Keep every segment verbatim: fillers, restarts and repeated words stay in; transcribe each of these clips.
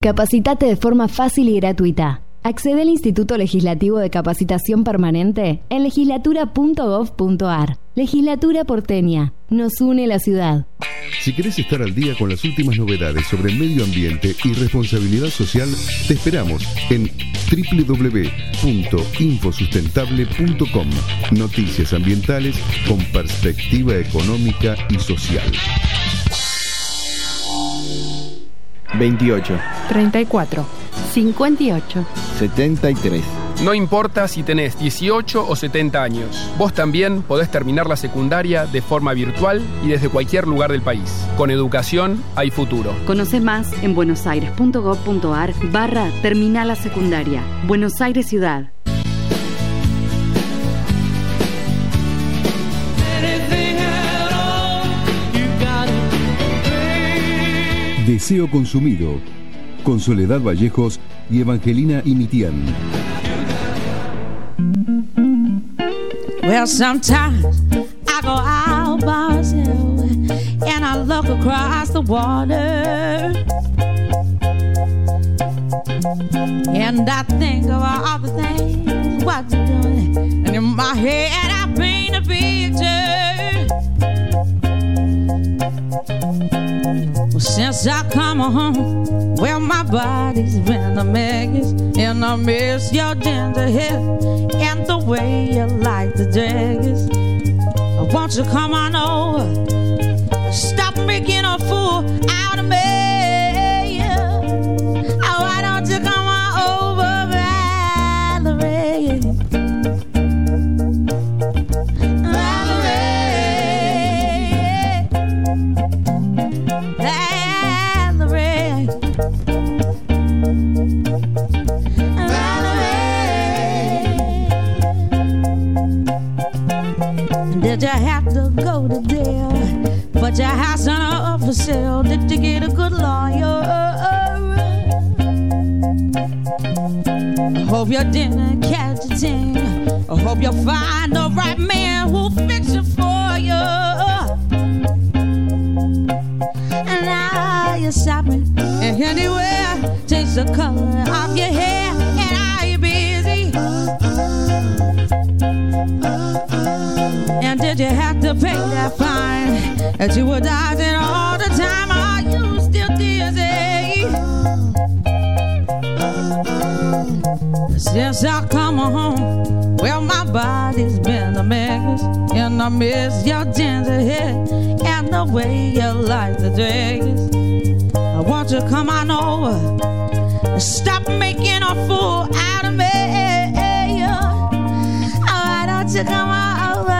Capacitate de forma fácil y gratuita. Accede al Instituto Legislativo de Capacitación Permanente en legislatura punto gov punto ar. Legislatura porteña. Nos une la ciudad. Si querés estar al día con las últimas novedades sobre medio ambiente y responsabilidad social, te esperamos en doble u doble u doble u punto infosustentable punto com. Noticias ambientales con perspectiva económica y social. veintiocho, treinta y cuatro, cincuenta y ocho, setenta y tres. No importa si tenés dieciocho o setenta años, vos también podés terminar la secundaria de forma virtual y desde cualquier lugar del país. Con educación hay futuro. Conoce más en buenosaires punto gov punto ar barra terminal la secundaria. Buenos Aires Ciudad. Deseo Consumido, con Soledad Vallejos y Evangelina Imitián. Well, sometimes I go out by myself and I look across the water and I think of all the things what you're doing, and in my head I paint a picture. Well, since I come home, well, my body's been a mess, and I miss your ginger hair and the way you like the dress. Won't you come on over? Stop making a fool out of me. Oh, why don't you come on over, Valerie? Valerie. Did you have to go to jail? Put your house on up for sale? Did you get a good lawyer? I hope you didn't catch a thing. I hope you find the right man who'll fix it for you. And now you're shopping and anywhere, change the color of your hair, and are you busy? And did you have to pay that fine that you were dodging all the time? Are you still dizzy? Since I come home, well, my body's been a mess, and I miss your ginger hair and the way you like the dress. I want you to come on over, stop making a fool out of me. Oh, why don't you come on over?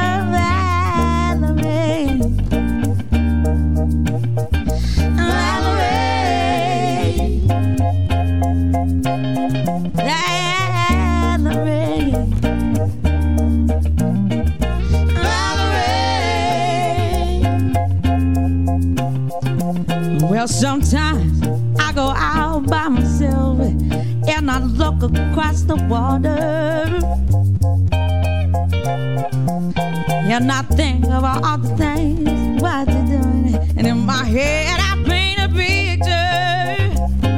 Well, sometimes I go out by myself and I look across the water and I think about all the things what you're doing, and in my head I paint a picture.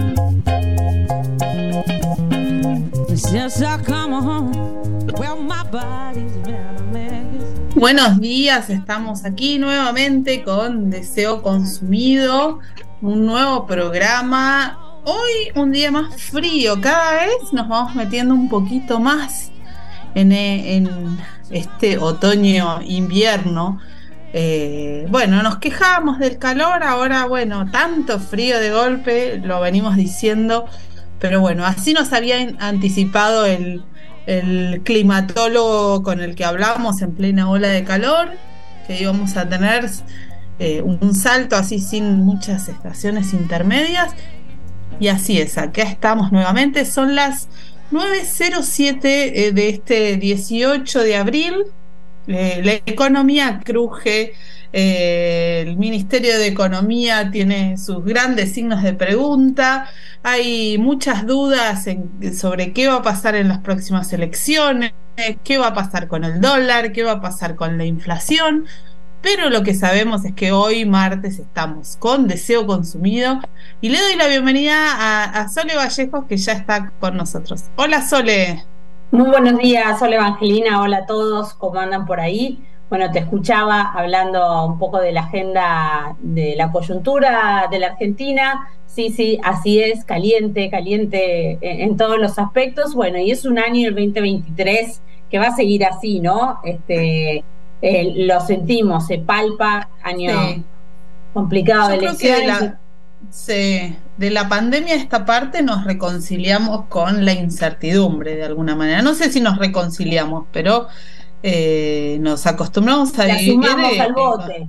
Since I come home, well, my body's been a mess. Buenos días, estamos aquí nuevamente con Deseo Consumido, un nuevo programa. Hoy un día más frío, cada vez nos vamos metiendo un poquito más en, en este otoño-invierno. Eh, bueno, nos quejamos del calor, ahora bueno, tanto frío de golpe, lo venimos diciendo, pero bueno, así nos había anticipado el, el climatólogo con el que hablamos en plena ola de calor, que íbamos a tener eh, un salto así sin muchas estaciones intermedias. Y así es, acá estamos nuevamente, son las nueve cero siete eh, de este dieciocho de abril. Eh, la economía cruje, eh, el Ministerio de Economía tiene sus grandes signos de pregunta, hay muchas dudas en, sobre qué va a pasar en las próximas elecciones, qué va a pasar con el dólar, qué va a pasar con la inflación. pero lo que sabemos es que hoy martes estamos con Deseo Consumido y le doy la bienvenida a, a Sole Vallejos, que ya está con nosotros. Hola, Sole. Muy buenos días, hola Evangelina, hola a todos, ¿cómo andan por ahí? Bueno, te escuchaba hablando un poco de la agenda de la coyuntura de la Argentina. Sí, sí, así es, caliente, caliente en, en todos los aspectos. Bueno, y es un año, el veinte veintitrés, que va a seguir así, ¿no? Este, eh, lo sentimos, se palpa, año sí. complicado de elecciones. Creo que de la, sí, de la pandemia esta parte nos reconciliamos con la incertidumbre de alguna manera. No sé si nos reconciliamos, pero eh, nos acostumbramos a vivir. Sumamos al bote.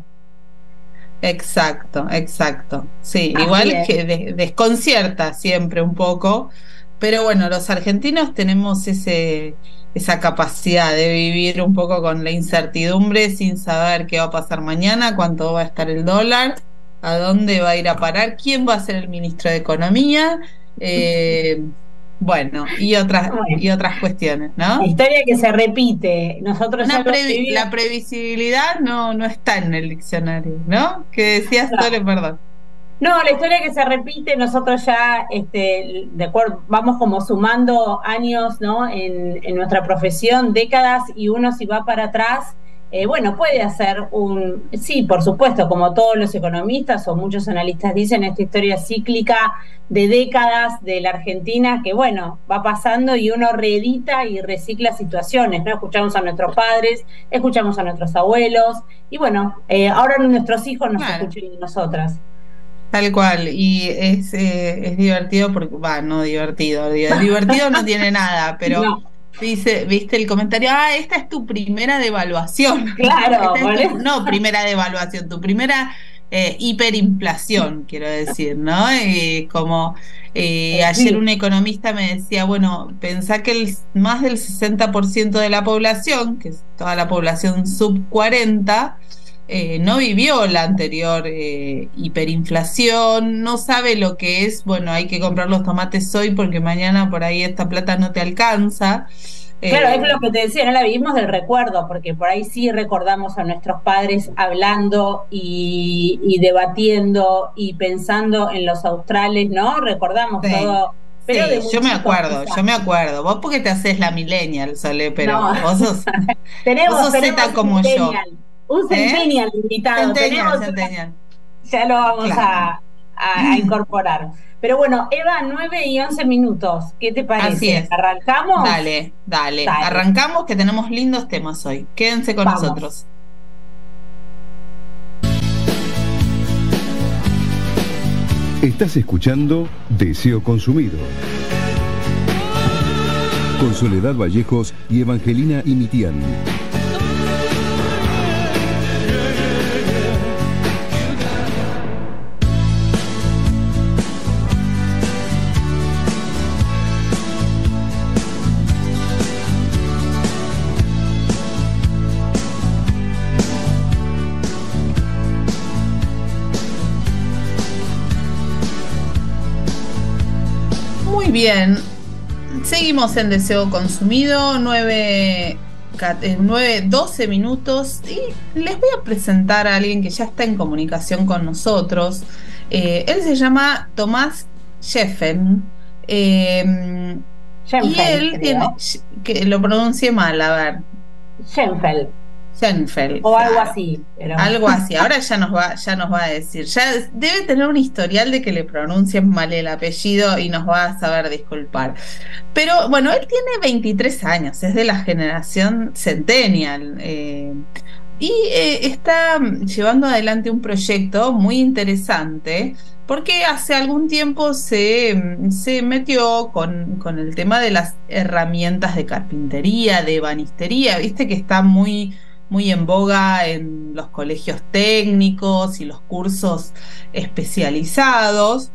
Exacto, exacto. Sí, Así igual es. que de, desconcierta siempre un poco, pero bueno, los argentinos tenemos ese esa capacidad de vivir un poco con la incertidumbre sin saber qué va a pasar mañana, cuánto va a estar el dólar, a dónde va a ir a parar, quién va a ser el ministro de Economía, eh, bueno, y otras Bueno. y otras cuestiones, ¿no? La historia que se repite. Nosotros ya Una lo previ- vivimos. la previsibilidad no, no está en el diccionario, ¿no? Que decías, No. Sole, perdón. No, la historia que se repite, nosotros ya, este, de acuerdo, vamos como sumando años, ¿no? En, en nuestra profesión, décadas, y uno si va para atrás, eh, bueno, puede hacer un, sí, por supuesto, como todos los economistas o muchos analistas dicen, esta historia cíclica de décadas de la Argentina, que bueno, va pasando y uno reedita y recicla situaciones, ¿no? Escuchamos a nuestros padres, escuchamos a nuestros abuelos, y bueno, eh, ahora nuestros hijos nos Claro. escuchan a nosotras. Tal cual, y es, eh, es divertido porque, va, no divertido, digo, divertido no tiene nada, pero No. dice, viste el comentario, ah, esta es tu primera devaluación. Claro, Esta es por tu- eso. no, primera devaluación, tu primera eh, hiperinflación, quiero decir, ¿no? Eh, como eh, Sí. ayer un economista me decía, bueno, pensá que el, más del sesenta por ciento de la población, que es toda la población sub cuarenta, Eh, no vivió la anterior eh, hiperinflación, no sabe lo que es, bueno, hay que comprar los tomates hoy porque mañana por ahí esta plata no te alcanza. Claro, Eh, es lo que te decía, no la vivimos del recuerdo, porque por ahí sí recordamos a nuestros padres hablando y, y debatiendo y pensando en los australes, ¿no? Recordamos Sí. todo. Pero sí, de muy yo me chicos, acuerdo, quizás. yo me acuerdo. Vos porque te haces la millennial, Sole, pero No. vos sos Tenemos, vos sos tenemos zeta como un yo. centennial, un ¿Eh? centennial invitado. centennial, Tenemos, centennial. ya lo vamos Claro. a, a- a incorporar. Pero bueno, Eva, nueve y once minutos. ¿Qué te parece? Así es. ¿Arrancamos? Dale, dale, Dale. arrancamos que tenemos lindos temas hoy. Quédense con Vamos. nosotros. Estás escuchando Deseo Consumido. Con Soledad Vallejos y Evangelina Imitián. Muy bien, seguimos en Deseo Consumido, nueve, doce minutos, y les voy a presentar a alguien que ya está en comunicación con nosotros. Eh, él se llama Tomás Scheffen, eh, y Schenfeld, él creo. tiene, que lo pronuncie mal, a ver, Schenfeld, Schenfeld, o algo claro. así. Pero... Algo así, ahora ya nos va, ya nos va a decir. Ya debe tener un historial de que le pronuncien mal el apellido y nos va a saber disculpar. Pero bueno, él tiene veintitrés años, es de la generación centennial. Eh, y eh, está llevando adelante un proyecto muy interesante porque hace algún tiempo se, se metió con, con el tema de las herramientas de carpintería, de ebanistería, viste que está muy muy en boga en los colegios técnicos y los cursos especializados.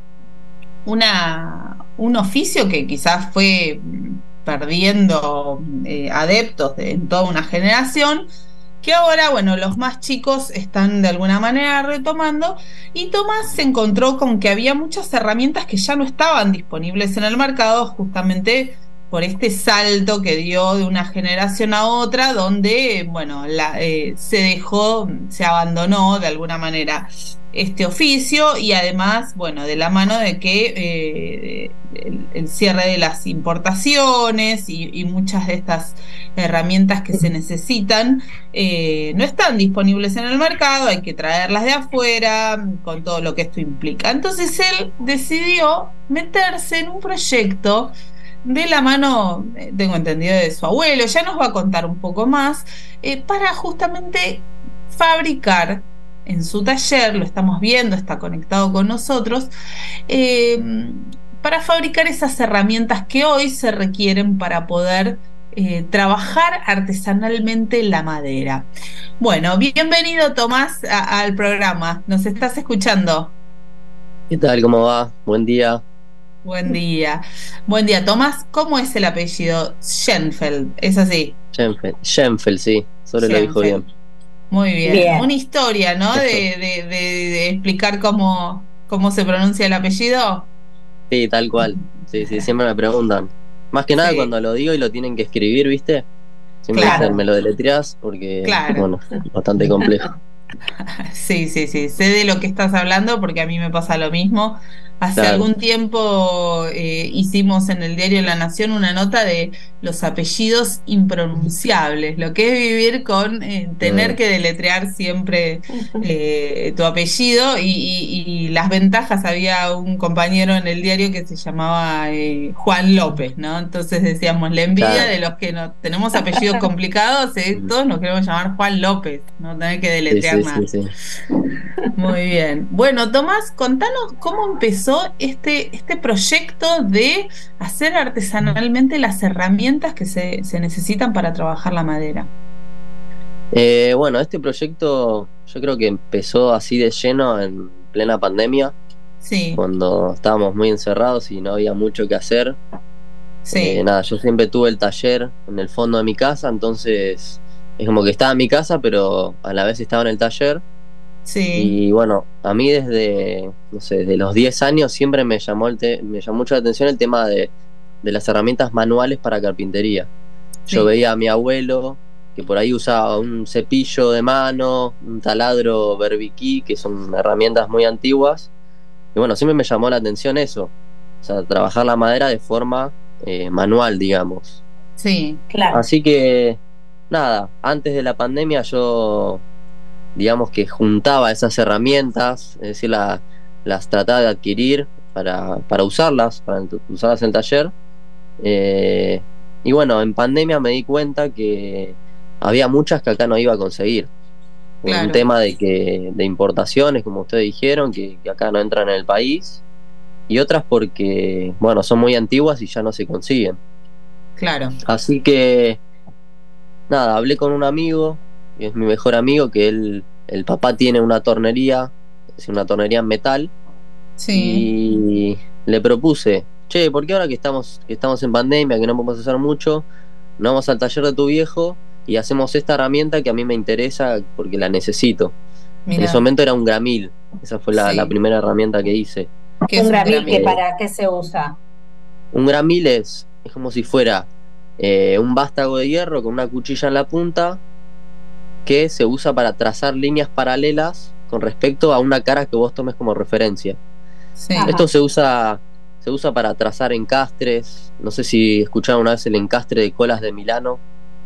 Una, un oficio que quizás fue perdiendo eh, adeptos de, en toda una generación, que ahora, bueno, los más chicos están de alguna manera retomando, y Tomás se encontró con que había muchas herramientas que ya no estaban disponibles en el mercado, justamente por este salto que dio de una generación a otra, donde, bueno, la, eh, se dejó, se abandonó de alguna manera este oficio, y además, bueno, de la mano de que eh, el, el cierre de las importaciones y, y muchas de estas herramientas que se necesitan eh, no están disponibles en el mercado, hay que traerlas de afuera, con todo lo que esto implica. Entonces él decidió meterse en un proyecto de la mano, tengo entendido, de su abuelo, ya nos va a contar un poco más, eh, para justamente fabricar en su taller, lo estamos viendo, está conectado con nosotros, eh, para fabricar esas herramientas que hoy se requieren para poder eh, trabajar artesanalmente la madera. Bueno, bienvenido, Tomás, a, al programa. ¿Nos estás escuchando? ¿Qué tal? ¿Cómo va? Buen día. Buen día. Buen día, Tomás. ¿Cómo es el apellido? Schenfeld, ¿es así? Schenfeld, Schenfeld, sí, solo lo dijo bien. Muy bien. bien. Una historia, ¿no? De, de, de, de explicar cómo, cómo se pronuncia el apellido. Sí, tal cual. Sí, sí, siempre me preguntan. Más que nada sí. Cuando lo digo y lo tienen que escribir, ¿viste? Siempre Claro. dicen, me lo deletreás porque, Claro. bueno, es bastante complejo. Sí, sí, sí. Sé de lo que estás hablando porque a mí me pasa lo mismo. Hace Claro. algún tiempo eh, hicimos en el diario La Nación una nota de los apellidos impronunciables, lo que es vivir con eh, tener Mm. que deletrear siempre eh, tu apellido y, y- y las ventajas. Había un compañero en el diario que se llamaba eh, Juan López, ¿no? Entonces decíamos, la envidia Claro. de los que no tenemos apellidos complicados, eh, todos nos queremos llamar Juan López, no tener que Sí, deletrear sí, nada. sí, sí. Muy bien. Bueno, Tomás, contanos cómo empezó este, este proyecto de hacer artesanalmente las herramientas que se, se necesitan para trabajar la madera. Eh, bueno, este proyecto yo creo que empezó así de lleno en plena pandemia, Sí, cuando estábamos muy encerrados y no había mucho que hacer. sí, Eh, nada, yo siempre tuve el taller en el fondo de mi casa, entonces es como que estaba en mi casa, pero a la vez estaba en el taller. sí, Y bueno, a mí desde, no sé, desde los diez años siempre me llamó, el te- me llamó mucho la atención el tema de, de las herramientas manuales para carpintería. Yo Sí. veía a mi abuelo que por ahí usaba un cepillo de mano, un taladro berbiquí, que son herramientas muy antiguas. Y bueno, siempre me llamó la atención eso. O sea, trabajar la madera de forma eh, manual, digamos. sí, Claro. Así que, nada, antes de la pandemia yo, digamos que juntaba esas herramientas, es decir, la- las trataba de adquirir para, para usarlas, para ent- usarlas en el taller. Eh, y bueno, en pandemia me di cuenta que había muchas que acá no iba a conseguir. Por Claro. un tema de que de importaciones, como ustedes dijeron, que, que acá no entran en el país. Y otras porque, bueno, son muy antiguas y ya no se consiguen. claro. Así que, nada, hablé con un amigo, que es mi mejor amigo, que él, el papá tiene una tornería, es una tornería en metal, Sí, y le propuse, che, ¿por qué ahora que estamos, que estamos en pandemia, que no podemos hacer mucho, nos vamos al taller de tu viejo y hacemos esta herramienta que a mí me interesa porque la necesito? En mira, ese momento era un gramil, esa fue la, Sí. la primera herramienta que hice. ¿qué es Un un gramil, gramil? que para qué se usa. Un gramil es, es como si fuera eh, un vástago de hierro con una cuchilla en la punta que se usa para trazar líneas paralelas con respecto a una cara que vos tomes como referencia. Sí, Ajá. Esto se usa se usa para trazar encastres. No sé si escucharon una vez el encastre de colas de Milano.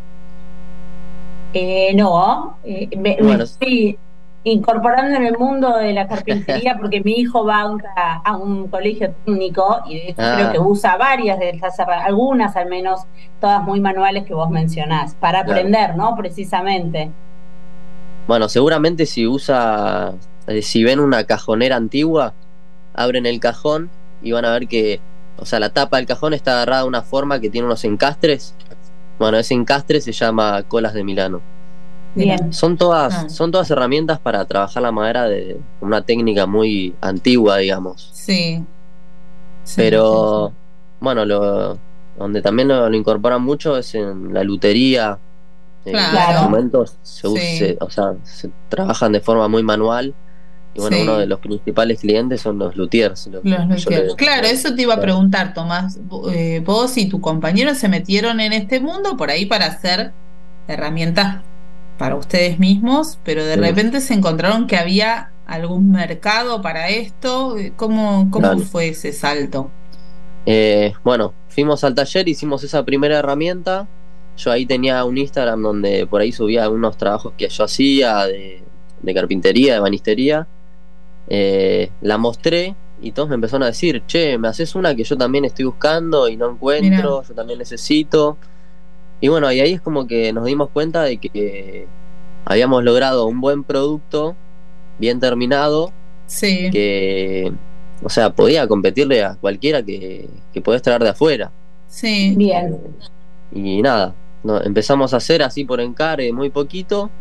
Eh, no, eh, me, me Bueno. estoy incorporando en el mundo de la carpintería porque mi hijo va a un, a un colegio técnico y de hecho Ah. creo que usa varias de estas herra- algunas al menos, todas muy manuales que vos mencionás, para Claro. aprender, ¿no? Precisamente. Bueno, seguramente si usa, eh, si ven una cajonera antigua, abren el cajón y van a ver que, o sea, la tapa del cajón está agarrada de una forma que tiene unos encastres. Bueno, ese encastre se llama colas de Milano. Bien. Son todas, Ah. son todas herramientas para trabajar la madera de una técnica muy antigua, digamos. sí. Sí, Pero sí, bueno, lo, donde también lo, lo incorporan mucho es en la lutería. Eh, Claro. Los instrumentos se, us- Sí. se- o sea, se trabajan de forma muy manual Y bueno, Sí. uno de los principales clientes son los luthiers. Los, Los yo luthiers. le- Claro, eso te iba a Claro. preguntar, Tomás. Eh, vos y tu compañero se metieron en este mundo por ahí para hacer herramientas para ustedes mismos, pero de Sí. repente se encontraron que había algún mercado para esto. ¿Cómo, cómo Claro. fue ese salto? Eh, bueno, fuimos al taller, hicimos esa primera herramienta. Yo ahí tenía un Instagram donde por ahí subía algunos trabajos que yo hacía de, de carpintería, de banistería. Eh, la mostré y todos me empezaron a decir, che, me haces una que yo también estoy buscando y no encuentro, Mirá. yo también necesito. Y bueno, y ahí es como que nos dimos cuenta de que habíamos logrado un buen producto, bien terminado, Sí, que, o sea, podía competirle a cualquiera que, que podés traer de afuera. sí. Bien. Y nada, no, empezamos a hacer así por encargue, muy poquito.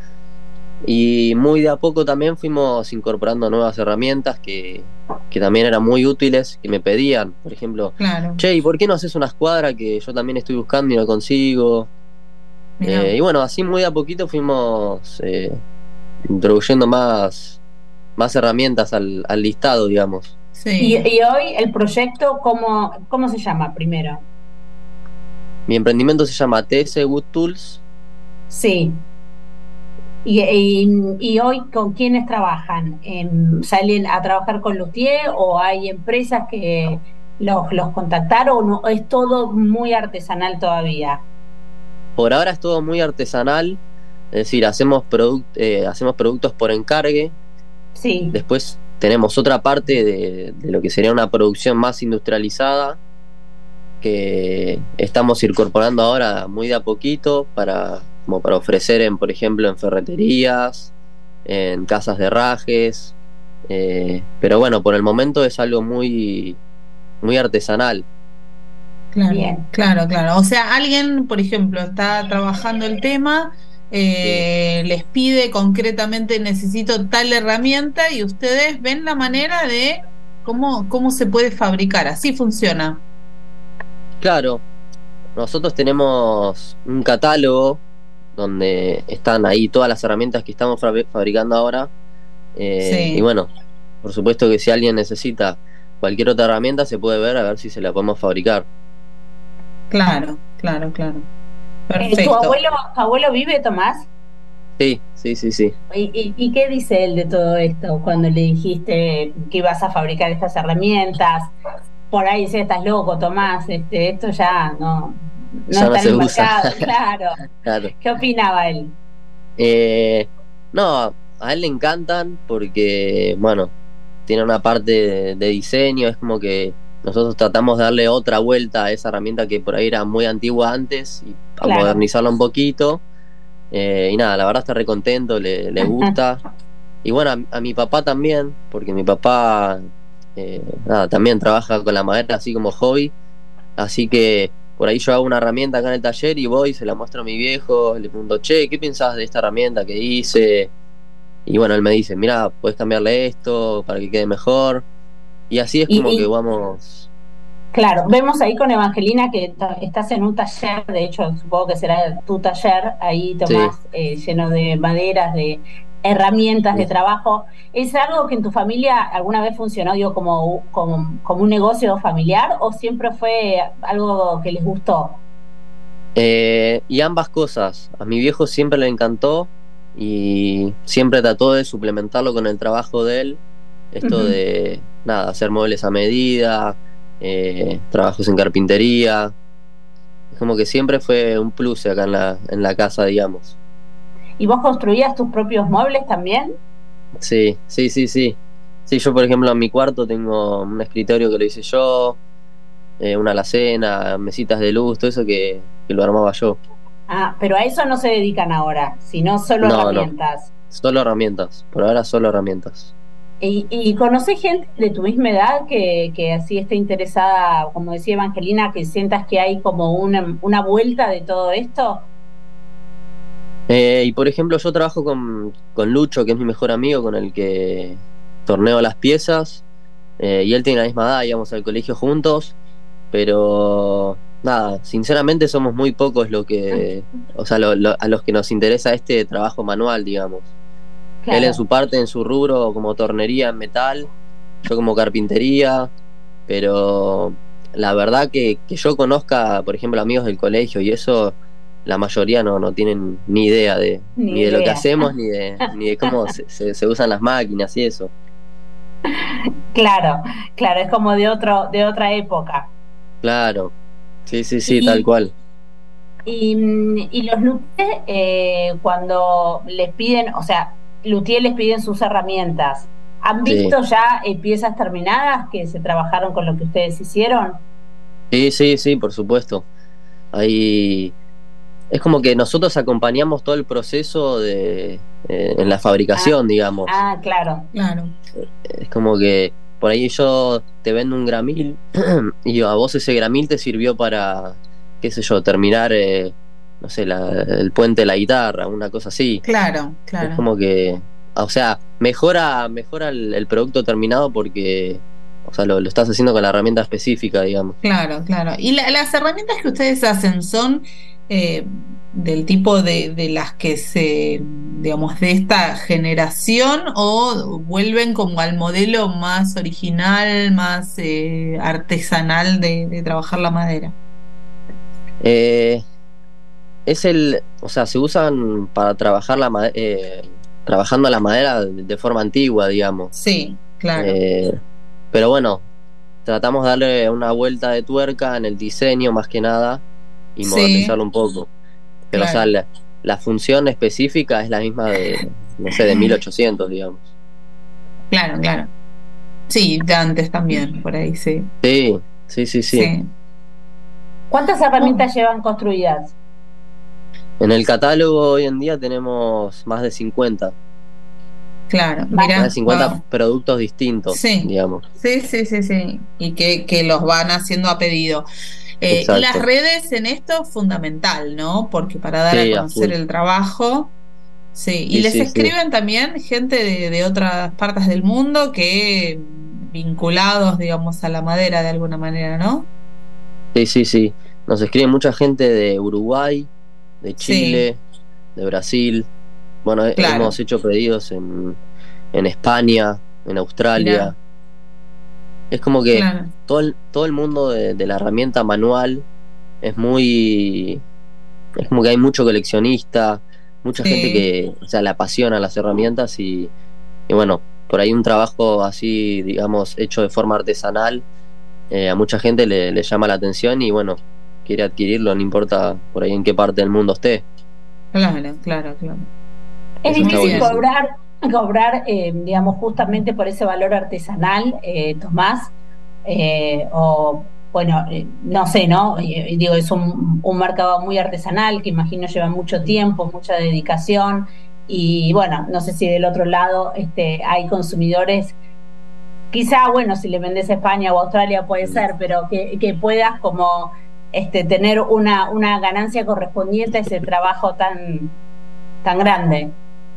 Y muy de a poco también fuimos incorporando nuevas herramientas que, que también eran muy útiles, que me pedían. Por ejemplo, Claro. che, ¿y por qué no haces una escuadra que yo también estoy buscando y no consigo? Mirá. Eh, y bueno, así muy de a poquito fuimos eh, introduciendo más, más herramientas al, al listado, digamos. Sí. Y, y hoy el proyecto, ¿cómo, cómo se llama primero? Mi emprendimiento se llama T S Wood Tools. Sí. Y, y, y hoy, ¿con quiénes trabajan? Em, ¿Salen a trabajar con luthier o hay empresas que los, los contactaron o es todo muy artesanal todavía? Por ahora es todo muy artesanal, es decir, hacemos, produc- eh, hacemos productos por encargue. Sí. Después tenemos otra parte de, de lo que sería una producción más industrializada que estamos incorporando ahora muy de a poquito para, como para ofrecer en, por ejemplo, en ferreterías, en casas de herrajes, eh, pero bueno, por el momento es algo muy, muy artesanal. Claro, Bien. claro, claro. O sea, alguien, por ejemplo, está trabajando el tema, eh, les pide concretamente necesito tal herramienta y ustedes ven la manera de cómo, cómo se puede fabricar. Así funciona. Claro, nosotros tenemos un catálogo donde están ahí todas las herramientas que estamos fabri- fabricando ahora. Eh, Sí. Y bueno, por supuesto que si alguien necesita cualquier otra herramienta se puede ver a ver si se la podemos fabricar. Claro, claro, claro. Eh, Perfecto. ¿Tu abuelo, tu abuelo vive, Tomás? Sí, sí, sí, sí. ¿Y, y, y qué dice él de todo esto cuando le dijiste que ibas a fabricar estas herramientas? Por ahí dice, estás loco, Tomás, este, esto ya no, no Ya no está se en el usa. mercado, claro. Claro. ¿Qué opinaba él? Eh, no, a él le encantan porque, bueno, tiene una parte de, de diseño, es como que nosotros tratamos de darle otra vuelta a esa herramienta que por ahí era muy antigua antes y a Claro. modernizarla un poquito. Eh, y nada, la verdad está re contento, le, le gusta. Y bueno, a, a mi papá también, porque mi papá eh, nada, también trabaja con la madera así como hobby. Así que por ahí yo hago una herramienta acá en el taller y voy, se la muestro a mi viejo, le pregunto, che, ¿qué pensás de esta herramienta que hice? Y bueno, él me dice, mira, puedes cambiarle esto para que quede mejor. Y así es Y- como y- que vamos. Claro, vemos ahí con Evangelina que ta- estás en un taller, de hecho supongo que será tu taller, ahí Tomás, eh, lleno de maderas, de herramientas de Sí. trabajo. ¿Es algo que en tu familia alguna vez funcionó, digo, como, como, como un negocio familiar o siempre fue algo que les gustó? Eh, y ambas cosas. A mi viejo siempre le encantó y siempre trató de suplementarlo con el trabajo de él. Esto Ujú. de, nada, hacer muebles a medida, eh, trabajos en carpintería. Es como que siempre fue un plus acá en la, en la casa, digamos. ¿Y vos construías tus propios muebles también? Sí, sí, sí, sí. Sí, yo por ejemplo en mi cuarto tengo un escritorio que lo hice yo, eh, una alacena, mesitas de luz, todo eso que, que lo armaba yo. Ah, pero a eso no se dedican ahora, sino solo No, no. herramientas. Solo herramientas, por ahora solo herramientas. ¿Y, y conocés gente de tu misma edad que, que así esté interesada, como decía Evangelina, que sientas que hay como una, una vuelta de todo esto? Eh, y por ejemplo yo trabajo con, con Lucho, que es mi mejor amigo, con el que torneo las piezas, eh, y él tiene la misma edad, íbamos al colegio juntos, pero nada, sinceramente somos muy pocos lo que, o sea, lo- lo- a los que nos interesa este trabajo manual, digamos. Claro. Él en su parte, en su rubro, como tornería en metal, yo como carpintería, pero la verdad que, que yo conozca, por ejemplo, amigos del colegio y eso, la mayoría no, no tienen ni idea de Ni ni de lo que idea. hacemos, ni de, ni de cómo se, se, se usan las máquinas y eso. Claro, claro, es como de otro, de otra época. Claro, sí, sí, sí, Y- tal cual. Y, y los luthiers, eh, cuando les piden, o sea, luthiers les piden sus herramientas, ¿han Sí. visto ya eh, piezas terminadas que se trabajaron con lo que ustedes hicieron? Sí, sí, sí, por supuesto. Ahí es como que nosotros acompañamos todo el proceso de eh, en la fabricación, digamos. Ah, claro. Claro. Es como que por ahí yo te vendo un gramil y a vos ese gramil te sirvió para, qué sé yo, terminar, eh, no sé, la- el puente de la guitarra, una cosa así. Claro, Es claro. como que, o sea, mejora, mejora el, el producto terminado porque, o sea, lo, lo estás haciendo con la herramienta específica, digamos. Claro, claro. ¿Y la- las herramientas que ustedes hacen son eh, del tipo de, de las que se, digamos, de esta generación o vuelven como al modelo más original, más eh, artesanal de, de trabajar la madera? Eh, es el, o sea, se usan para trabajar la ma- eh, trabajando la madera de, de forma antigua, digamos. Sí, claro. Eh, pero bueno, tratamos de darle una vuelta de tuerca en el diseño más que nada y Sí. modernizarlo un poco. Pero Claro. o sea, la, la función específica es la misma de, no sé, de mil ochocientos, digamos. Claro, claro. Sí, de antes también, por ahí, sí. Sí, sí, sí, sí. Sí. ¿Cuántas herramientas llevan construidas? En el catálogo hoy en día tenemos más de cincuenta, Claro, Más mira. más de cincuenta wow. productos distintos, Sí. digamos. Sí, sí, sí, sí. Y que, que los van haciendo a pedido. Eh, y Exacto. las redes en esto fundamental, ¿no? Porque para dar Sí, a a conocer full. el trabajo. Sí. Y Sí, les sí, sí. escriben también gente de, de otras partes del mundo que vinculados, digamos, a la madera de alguna manera, ¿no? Sí, sí, sí. Nos escribe mucha gente de Uruguay, de Chile, de Brasil. Bueno, he- Claro. hemos hecho pedidos en, en España, en Australia. Mirá. Es como que Claro. todo el, todo el mundo de, de la herramienta manual es muy... Es como que hay mucho coleccionista, mucha Sí. gente que, o sea, le apasiona las herramientas y, y bueno, por ahí un trabajo así, digamos, hecho de forma artesanal, eh, a mucha gente le, le llama la atención y bueno, quiere adquirirlo, no importa por ahí en qué parte del mundo esté. Claro, claro, claro. Es Eso está difícil buenísimo. cobrar, cobrar eh, digamos, justamente por ese valor artesanal, eh, Tomás, eh, o bueno, eh, no sé, ¿no? Eh, digo, es un, un mercado muy artesanal que imagino lleva mucho tiempo, mucha dedicación, y bueno, no sé si del otro lado este, hay consumidores, quizá, bueno, si le vendes a España o a Australia puede ser, pero que, que puedas como este, tener una, una ganancia correspondiente a ese trabajo tan, tan grande.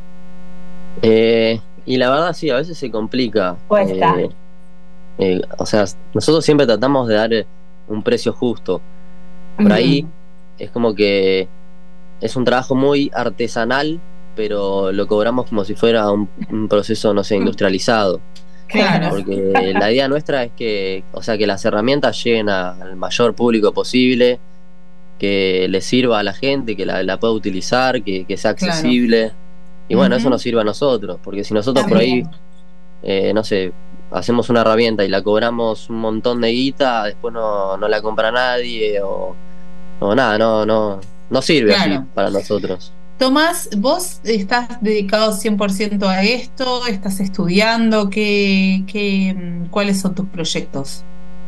Eh, y la verdad sí, a veces se complica. Cuesta. Eh, eh, o sea, nosotros siempre tratamos de dar eh, un precio justo. Por ahí es como que es un trabajo muy artesanal, pero lo cobramos como si fuera un, un proceso, no sé, industrializado. Claro. Porque la idea nuestra es que, o sea, que las herramientas lleguen a- al mayor público posible, que le sirva a la gente, que la, la pueda utilizar, que, que sea Claro. accesible. Y bueno, Ujú. eso nos sirve a nosotros, porque si nosotros por ahí, eh, no sé, hacemos una herramienta y la cobramos un montón de guita, después no, no la compra nadie o, o nada, no, no, no sirve Claro. así para nosotros. Tomás, ¿vos estás dedicado cien por ciento a esto? ¿Estás estudiando? ¿Qué, qué, mm, ¿Cuáles son tus proyectos?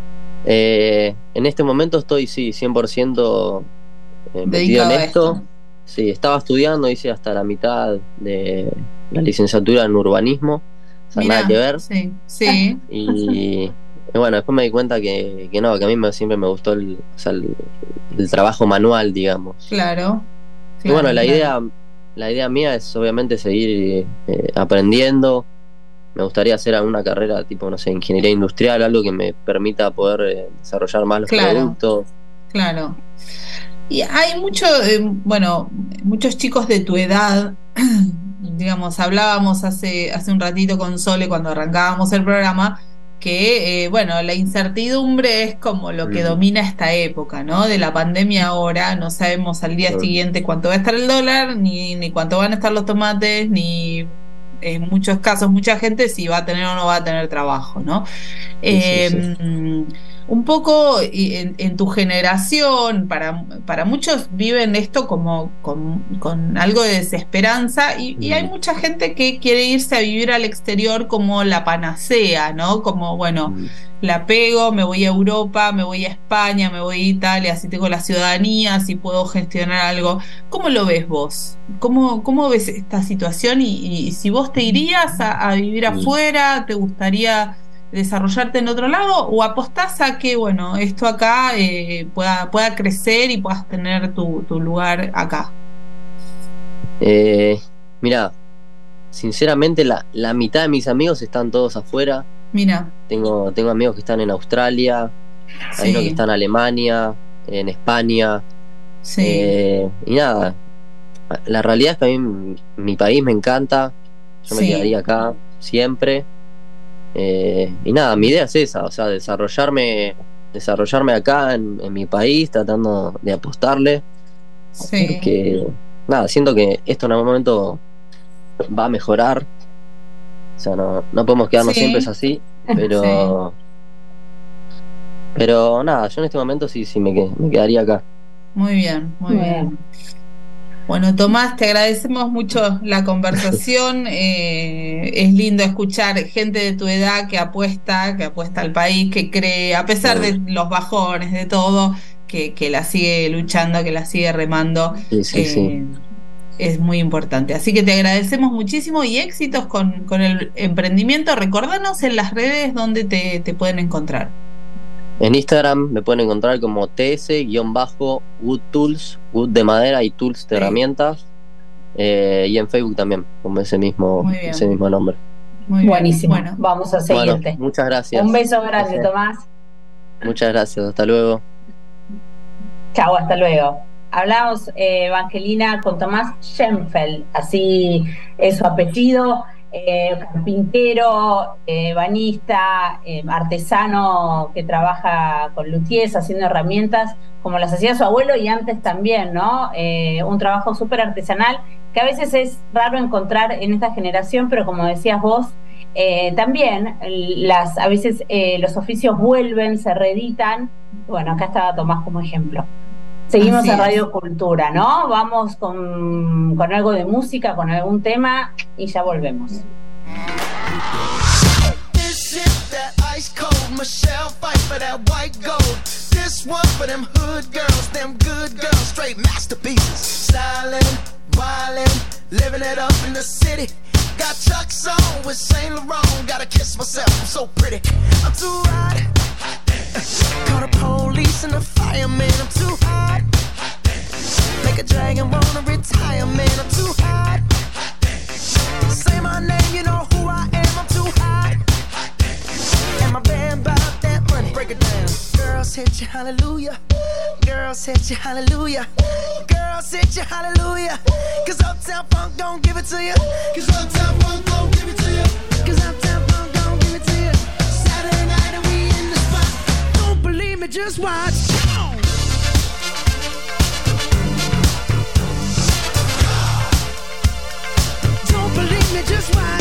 Eh, en este momento estoy, sí, cien por ciento eh, metido Dedicado en a esto. esto. Sí, estaba estudiando, hice hasta la mitad de la licenciatura en urbanismo, o sea, Mirá, nada que ver. Sí, sí, Y, y bueno, después me di cuenta que, que no, que a mí me, siempre me gustó el, o sea, el, el trabajo manual, digamos. claro. Y bueno, claro, la claro. idea, la idea mía es obviamente seguir eh, aprendiendo. Me gustaría hacer alguna carrera tipo, no sé, ingeniería industrial, algo que me permita poder eh, desarrollar más los Claro. productos. Claro. Y hay mucho, eh, bueno, muchos chicos de tu edad, digamos, hablábamos hace, hace un ratito con Sole cuando arrancábamos el programa, que, eh, bueno, la incertidumbre es como lo que domina esta época, ¿no? De la pandemia ahora, no sabemos al día claro. siguiente cuánto va a estar el dólar, ni, ni cuánto van a estar los tomates, ni en muchos casos, mucha gente si va a tener o no va a tener trabajo, ¿no? Sí, eh, sí, sí. Un poco en, en tu generación, para, para muchos viven esto como con, con algo de desesperanza y, y hay mucha gente que quiere irse a vivir al exterior como la panacea, ¿no? Como, bueno, la pego, me voy a Europa, me voy a España, me voy a Italia, así tengo la ciudadanía, así puedo gestionar algo. ¿Cómo lo ves vos? ¿Cómo, cómo ves esta situación? Y, y si vos te irías a, a vivir afuera, ¿te gustaría desarrollarte en otro lado o apostás a que, bueno, esto acá eh, pueda, pueda crecer y puedas tener tu, tu lugar acá? Eh, mira, sinceramente la, la mitad de mis amigos están todos afuera. Mira. Tengo, tengo amigos que están en Australia, sí. Hay uno que está en Alemania, en España. Sí. Eh, y nada, la realidad es que a mí mi, mi país me encanta, yo me sí. quedaría acá siempre. Eh, y nada, mi idea es esa, o sea, desarrollarme desarrollarme acá en, en mi país, tratando de apostarle. Sí. Porque, nada, siento que esto en algún momento va a mejorar. O sea, no, no podemos quedarnos sí. siempre es así, pero sí. pero nada, yo en este momento sí, sí me, me quedaría acá. Muy bien, muy bien. bien. Bueno, Tomás, te agradecemos mucho la conversación. Eh, es lindo escuchar gente de tu edad que apuesta, que apuesta al país, que cree, a pesar de los bajones, de todo, que, que la sigue luchando, que la sigue remando. Sí, sí, eh, sí. Es muy importante. Así que te agradecemos muchísimo y éxitos con, con el emprendimiento. Recordanos en las redes donde te, te pueden encontrar. En Instagram me pueden encontrar como T S-Wood Tools, Wood de madera y Tools de sí. herramientas. Eh, y en Facebook también, con ese mismo, ese mismo nombre. Muy buenísimo. Bueno, vamos a seguirte. Bueno, muchas gracias. Un beso grande, gracias. Tomás. Muchas gracias. Hasta luego. Chao, hasta luego. Hablamos, eh, Evangelina, con Tomás Schenfeld, así es su apellido. Eh, carpintero, eh, banista, eh, artesano que trabaja con luthiers haciendo herramientas como las hacía su abuelo y antes también, ¿no? Eh, un trabajo súper artesanal que a veces es raro encontrar en esta generación, pero como decías vos, eh, también las, a veces eh, los oficios vuelven, se reeditan. Bueno, acá estaba Tomás como ejemplo. Seguimos Así en Radio es. Cultura, ¿no? Vamos con, con algo de música, con algún tema y ya volvemos. This is that ice cold Michelle fight for that white gold. This one for them hood girls, them good girls, straight masterpieces. Stylin', wildin', living it up in the city. Got Chuck's on with Saint Laurent. Gotta kiss myself, I'm so pretty. I'm too hot. Call the police and the fireman, I'm too hot. Make a dragon wanna retire, man, I'm too hot. Say my name, you know who I am, I'm too hot. And my band bought that money, break it down. Girls hit you, hallelujah. Girls hit you, hallelujah. Girls hit you, hallelujah. Cause Uptown Funk don't give it to you. Cause Uptown Funk don't give it to you. Cause Uptown Funk don't give it to you. Saturday night and we in the spot. Don't believe me, just watch. Don't believe me, just watch.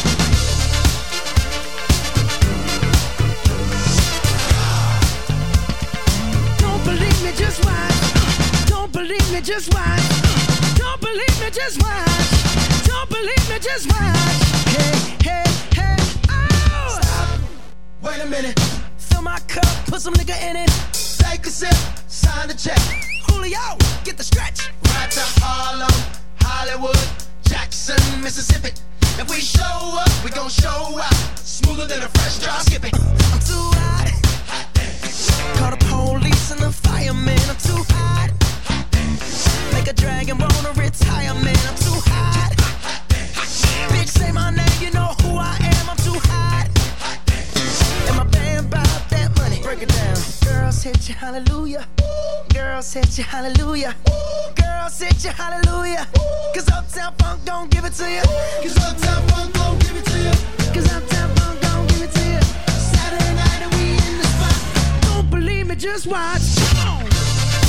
Don't believe me, just watch. Don't believe me, just watch. Don't believe me, just watch. Don't believe me, just watch. Hey, hey, hey, oh! Stop. Wait a minute. Fill my cup, put some nigga in it. Take a sip, sign the check. Julio, get the stretch. Right to Harlem, Hollywood, Jackson, Mississippi. If we show up, we gon' show out. Smoother than a fresh drop skipping. I'm too hot. Call the police and the fireman. I'm too hot. Make a dragon wanna retire, man. I'm too hot. Bitch, say my name, you know who I am. I'm too hot. And my band bought that hit you, hallelujah. Girls hit you, hallelujah. Girls girl, sit your hallelujah. Cause Uptown Funk don't give it to you. Cause Uptown Funk don't give it to you. Cause Uptown Funk don't give it to you. Saturday night and we in the spot. Don't believe me, just watch. Come on.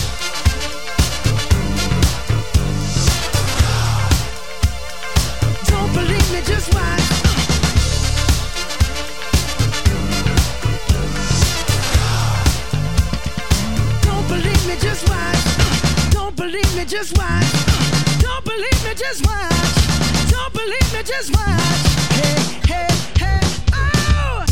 Don't believe me, just watch. Don't believe me, just watch. Don't believe me, just watch. Don't believe me, just watch. Don't believe me, just watch. Hey, hey, hey, oh!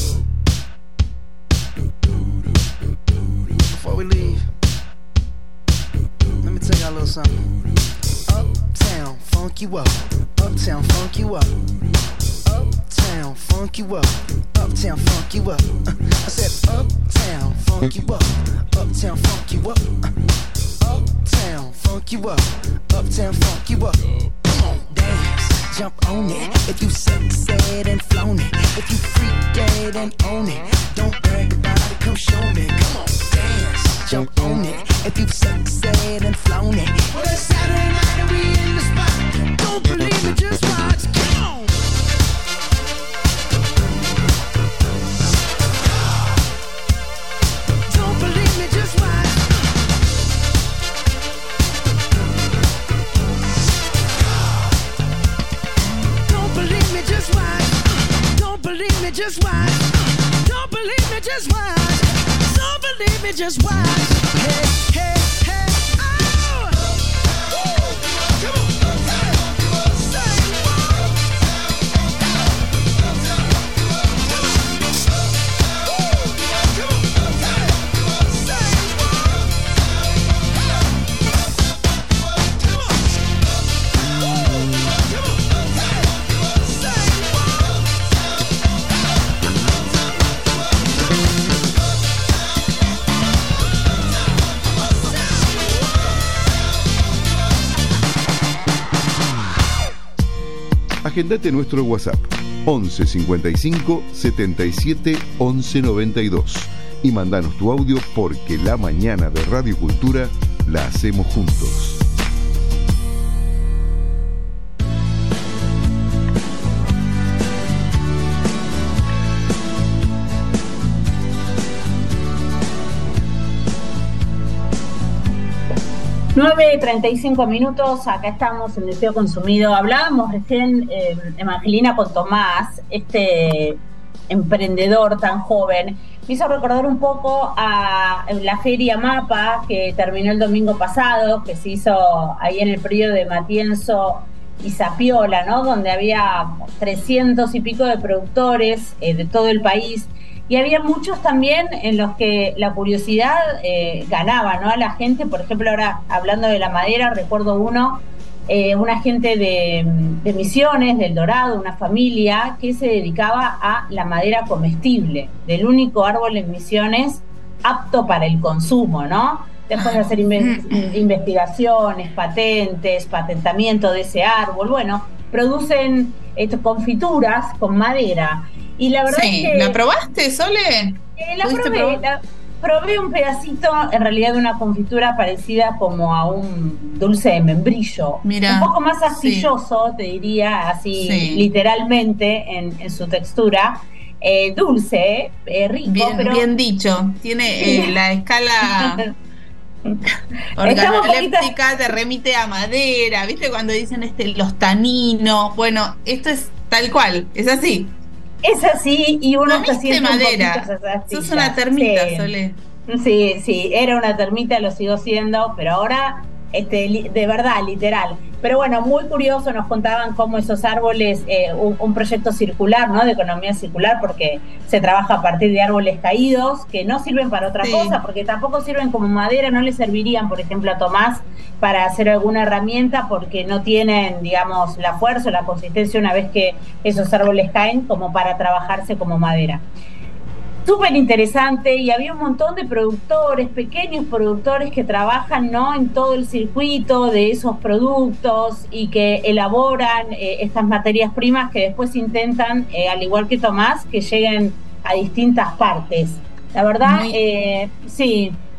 Before we leave, let me tell y'all a little something. Uptown, funk you up. Uptown, funk you up. Uptown, funk you up. Uptown, funk you up. Uh, I said, Uptown, funk you up. Uptown, funk you up. Uh, Uptown, funk you up. Uptown, funk you up. Come on, dance, jump on it. If you sexed and flown it, if you freak dead and own it, don't brag about it, come show me. Come on, dance, jump on it. If you sexed and flown it, well, it's Saturday night and we in the spot. Don't believe it, just watch. Come on. Don't believe me, just watch. Don't believe me, just watch. Don't believe me, just watch. Don't believe me, just watch. Don't believe me, just watch. Hey, hey, hey, oh! Come on. Agendate nuestro WhatsApp once cincuenta y cinco setenta y siete once noventa y dos y mandanos tu audio porque la mañana de Radio Cultura la hacemos juntos. nueve treinta y cinco minutos, acá estamos en Deseo Consumido. Hablábamos recién, eh, Evangelina, con Tomás, este emprendedor tan joven. Me hizo recordar un poco a la Feria Mapa, que terminó el domingo pasado, que se hizo ahí en el predio de Matienzo y Zapiola, ¿no? Donde había trescientos y pico de productores eh, de todo el país. Y había muchos también en los que la curiosidad eh, ganaba, ¿no? A la gente. Por ejemplo, ahora hablando de la madera, recuerdo uno, eh, una gente de, de Misiones, del Dorado, una familia que se dedicaba a la madera comestible, del único árbol en Misiones apto para el consumo, ¿no? Después de hacer inve- investigaciones, patentes, patentamiento de ese árbol, bueno, producen esto, confituras con madera. Y la verdad sí, es que... ¿la probaste, Sole? Eh, la probé, la, probé un pedacito, en realidad, de una confitura parecida como a un dulce de membrillo. Mirá, un poco más astilloso, sí. Te diría, así sí. literalmente en, en su textura. Eh, dulce, eh, rico, bien, pero... Bien dicho, tiene eh, la escala... organoléptica, te remite a madera, ¿viste? Cuando dicen este los taninos, bueno, esto es tal cual, es así. Es así, y uno se siente madera. Un sos una termita, sí. Sole. Sí, sí, era una termita, lo sigo siendo, pero ahora, este, de verdad, literal. Pero bueno, muy curioso, nos contaban cómo esos árboles, eh, un, un proyecto circular, ¿no? De economía circular, porque se trabaja a partir de árboles caídos, que no sirven para otra sí. cosa, porque tampoco sirven como madera, no le servirían, por ejemplo, a Tomás para hacer alguna herramienta, porque no tienen, digamos, la fuerza o la consistencia una vez que esos árboles caen, como para trabajarse como madera. Súper interesante, y había un montón de productores, pequeños productores que trabajan, ¿no? En todo el circuito de esos productos y que elaboran eh, estas materias primas que después intentan, eh, al igual que Tomás, que lleguen a distintas partes. La verdad, muy, eh, sí,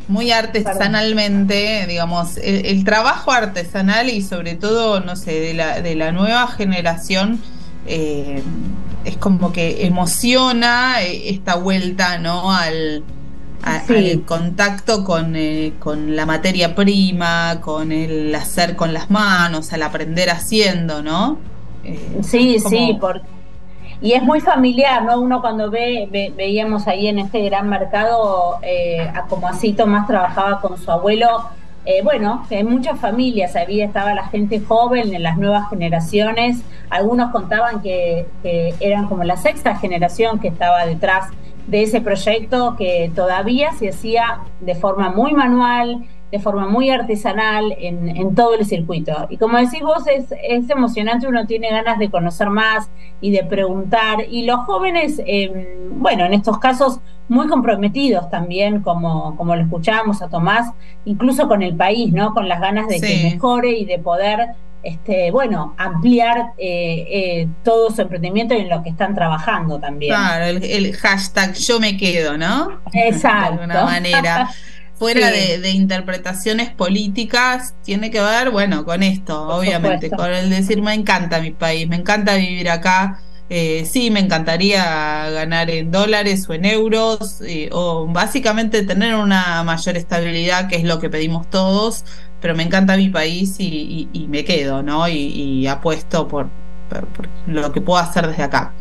muy artesanalmente, digamos, el, el trabajo artesanal y sobre todo, no sé, de la, de la nueva generación, eh, es como que emociona esta vuelta, ¿no? Al, a, sí. al contacto con, eh, con la materia prima, con el hacer con las manos, al aprender haciendo, ¿no? Eh, sí, como... sí, porque y es muy familiar, ¿no? Uno cuando ve, ve veíamos ahí en este gran mercado, eh, a como así Tomás trabajaba con su abuelo, eh, bueno, en muchas familias había, estaba la gente joven, en las nuevas generaciones, algunos contaban que, que eran como la sexta generación que estaba detrás de ese proyecto, que todavía se hacía de forma muy manual, de forma muy artesanal en, en todo el circuito. Y como decís vos, es, es emocionante, uno tiene ganas de conocer más y de preguntar. Y los jóvenes, eh, bueno, en estos casos muy comprometidos también, como, como lo escuchábamos a Tomás, incluso con el país, ¿no? Con las ganas de sí. que mejore y de poder, este, bueno, ampliar eh, eh, todo su emprendimiento y en lo que están trabajando también. Claro, el, el hashtag yo me quedo, ¿no? Exacto. De alguna manera. Fuera sí. de, de interpretaciones políticas, tiene que ver, bueno, con esto, por obviamente, supuesto. Con el decir, me encanta mi país, me encanta vivir acá, eh, sí, me encantaría ganar en dólares o en euros, eh, o básicamente tener una mayor estabilidad, que es lo que pedimos todos, pero me encanta mi país y, y, y me quedo, ¿no? Y, y apuesto por, por, por lo que puedo hacer desde acá.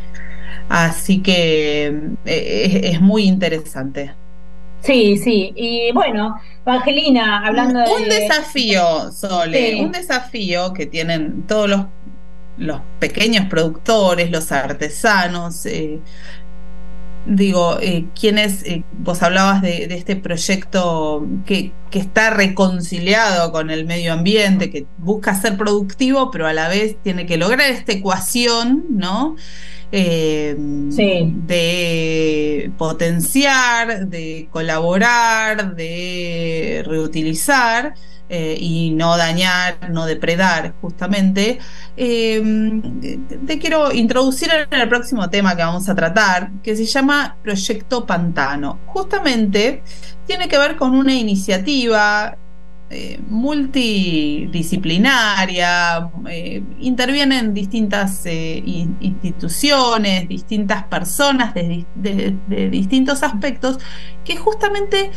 Así que eh, es, es muy interesante. Sí, sí, y bueno, Angelina, hablando un, un de... desafío, Sole, sí. un desafío que tienen todos los, los pequeños productores, los artesanos, eh, digo, eh, quienes, eh, vos hablabas de, de este proyecto que, que está reconciliado con el medio ambiente, que busca ser productivo, pero a la vez tiene que lograr esta ecuación, ¿no? Eh, sí. de potenciar, de colaborar, de reutilizar eh, y no dañar, no depredar, justamente. Eh, te quiero introducir en el próximo tema que vamos a tratar, que se llama Proyecto Pantano. Justamente tiene que ver con una iniciativa Eh, multidisciplinaria, eh, intervienen distintas eh, instituciones, distintas personas de, de, de distintos aspectos que justamente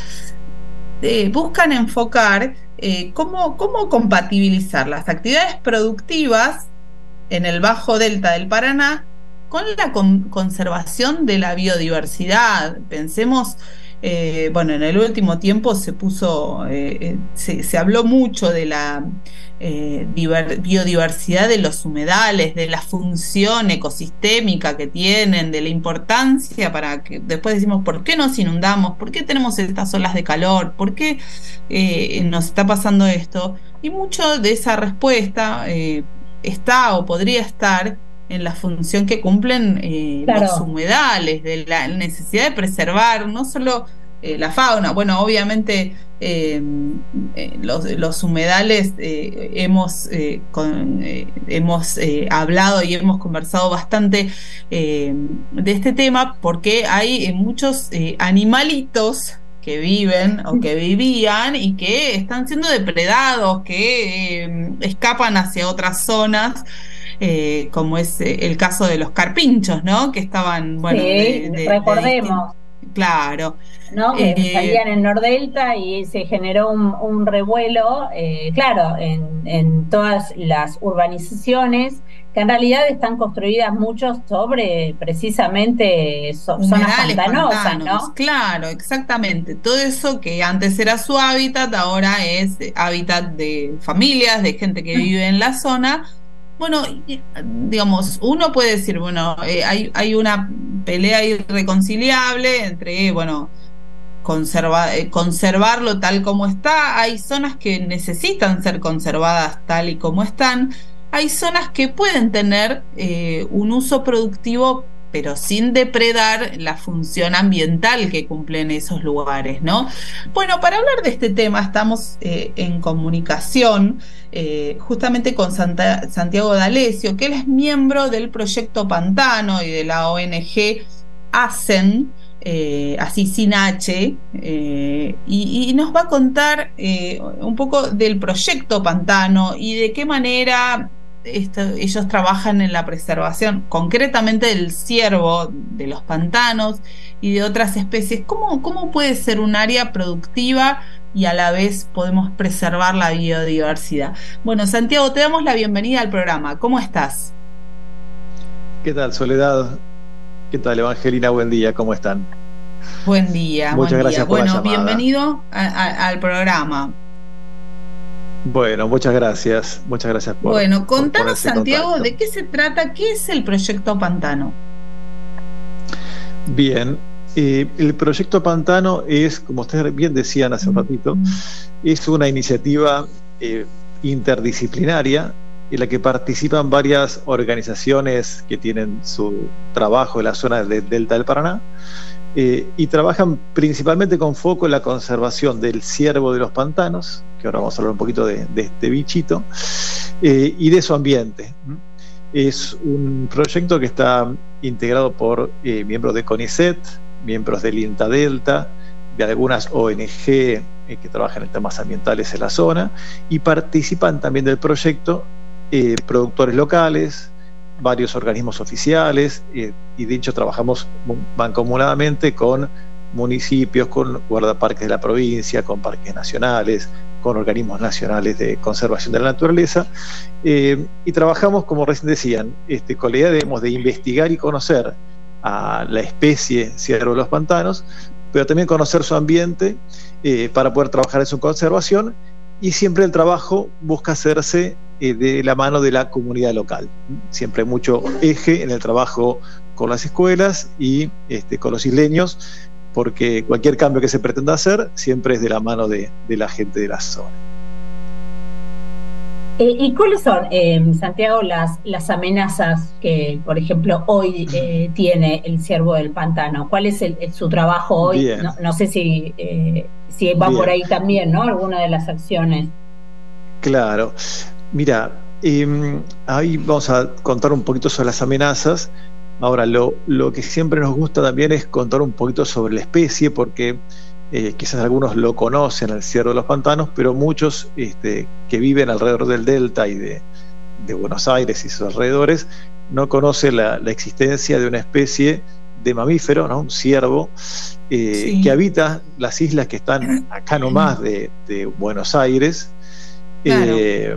eh, buscan enfocar eh, cómo, cómo compatibilizar las actividades productivas en el Bajo Delta del Paraná con la con conservación de la biodiversidad. Pensemos, Eh, bueno, en el último tiempo se puso, eh, se, se habló mucho de la eh, diver, biodiversidad de los humedales, de la función ecosistémica que tienen, de la importancia para que después decimos, ¿por qué nos inundamos? ¿Por qué tenemos estas olas de calor? ¿Por qué eh, nos está pasando esto? Y mucho de esa respuesta eh, está o podría estar en la función que cumplen eh, claro. los humedales, de la necesidad de preservar no solo eh, la fauna, bueno, obviamente eh, eh, los, los humedales eh, hemos, eh, con, eh, hemos eh, hablado y hemos conversado bastante eh, de este tema, porque hay eh, muchos eh, animalitos que viven o que vivían y que están siendo depredados, que eh, escapan hacia otras zonas. Eh, como es eh, el caso de los carpinchos, ¿no? Que estaban, bueno, sí, de, de, recordemos. De claro. ¿No? Que eh, salían en Nordelta y se generó un, un revuelo, eh, claro, en, en todas las urbanizaciones, que en realidad están construidas muchos sobre precisamente so, zonas pantanosas, pantanos, ¿no? Claro, exactamente. Todo eso que antes era su hábitat, ahora es hábitat de familias, de gente que vive en la zona. Bueno, digamos, uno puede decir, bueno, eh, hay, hay una pelea irreconciliable entre, bueno, conserva, eh, conservarlo tal como está. Hay zonas que necesitan ser conservadas tal y como están. Hay zonas que pueden tener eh, un uso productivo, pero sin depredar la función ambiental que cumplen esos lugares, ¿no? Bueno, para hablar de este tema estamos eh, en comunicación eh, justamente con Santa, Santiago D'Alessio, que él es miembro del Proyecto Pantano y de la O N G ASEN, eh, así sin H, eh, y, y nos va a contar eh, un poco del proyecto Pantano y de qué manera esto, ellos trabajan en la preservación, concretamente del ciervo de los pantanos y de otras especies. ¿Cómo, cómo puede ser un área productiva y a la vez podemos preservar la biodiversidad? Bueno, Santiago, te damos la bienvenida al programa. ¿Cómo estás? ¿Qué tal, Soledad? ¿Qué tal, Evangelina? Buen día, ¿cómo están? Buen día. Muchas buen gracias día. por Bueno, la llamada. bienvenido a, a, al programa. Bueno, muchas gracias. Muchas gracias por. Bueno, por contanos, ponerse en Santiago, contacto. de qué se trata, qué es el proyecto Pantano. Bien, eh, el proyecto Pantano es, como ustedes bien decían hace un ratito, es una iniciativa eh, interdisciplinaria en la que participan varias organizaciones que tienen su trabajo en la zona del Delta del Paraná, eh, y trabajan principalmente con foco en la conservación del ciervo de los pantanos, que ahora vamos a hablar un poquito de, de este bichito, eh, y de su ambiente. Es un proyecto que está integrado por eh, miembros de CONICET, miembros del INTA Delta, de algunas O N G eh, que trabajan en temas ambientales en la zona, y participan también del proyecto Eh, productores locales, varios organismos oficiales, eh, y de hecho trabajamos mancomunadamente con municipios, con guardaparques de la provincia, con parques nacionales, con organismos nacionales de conservación de la naturaleza, eh, y trabajamos, como recién decían, este, con la idea de, de investigar y conocer a la especie ciervo de los pantanos, pero también conocer su ambiente eh, para poder trabajar en su conservación, y siempre el trabajo busca hacerse eh, de la mano de la comunidad local. Siempre hay mucho eje en el trabajo con las escuelas y este, con los isleños, porque cualquier cambio que se pretenda hacer siempre es de la mano de, de la gente de la zona. Eh, ¿Y cuáles son, eh, Santiago, las, las amenazas que, por ejemplo, hoy eh, tiene el ciervo del pantano? ¿Cuál es el, el, su trabajo hoy? No, no sé si, eh, si va Bien. por ahí también, ¿no? Alguna de las acciones. Claro. Mira, eh, ahí vamos a contar un poquito sobre las amenazas. Ahora, lo, lo que siempre nos gusta también es contar un poquito sobre la especie, porque Eh, quizás algunos lo conocen, el ciervo de los pantanos, pero muchos este, que viven alrededor del delta y de, de Buenos Aires y sus alrededores no conocen la, la existencia de una especie de mamífero, ¿no? Un ciervo eh, sí. que habita las islas que están acá nomás de, de Buenos Aires, claro. eh,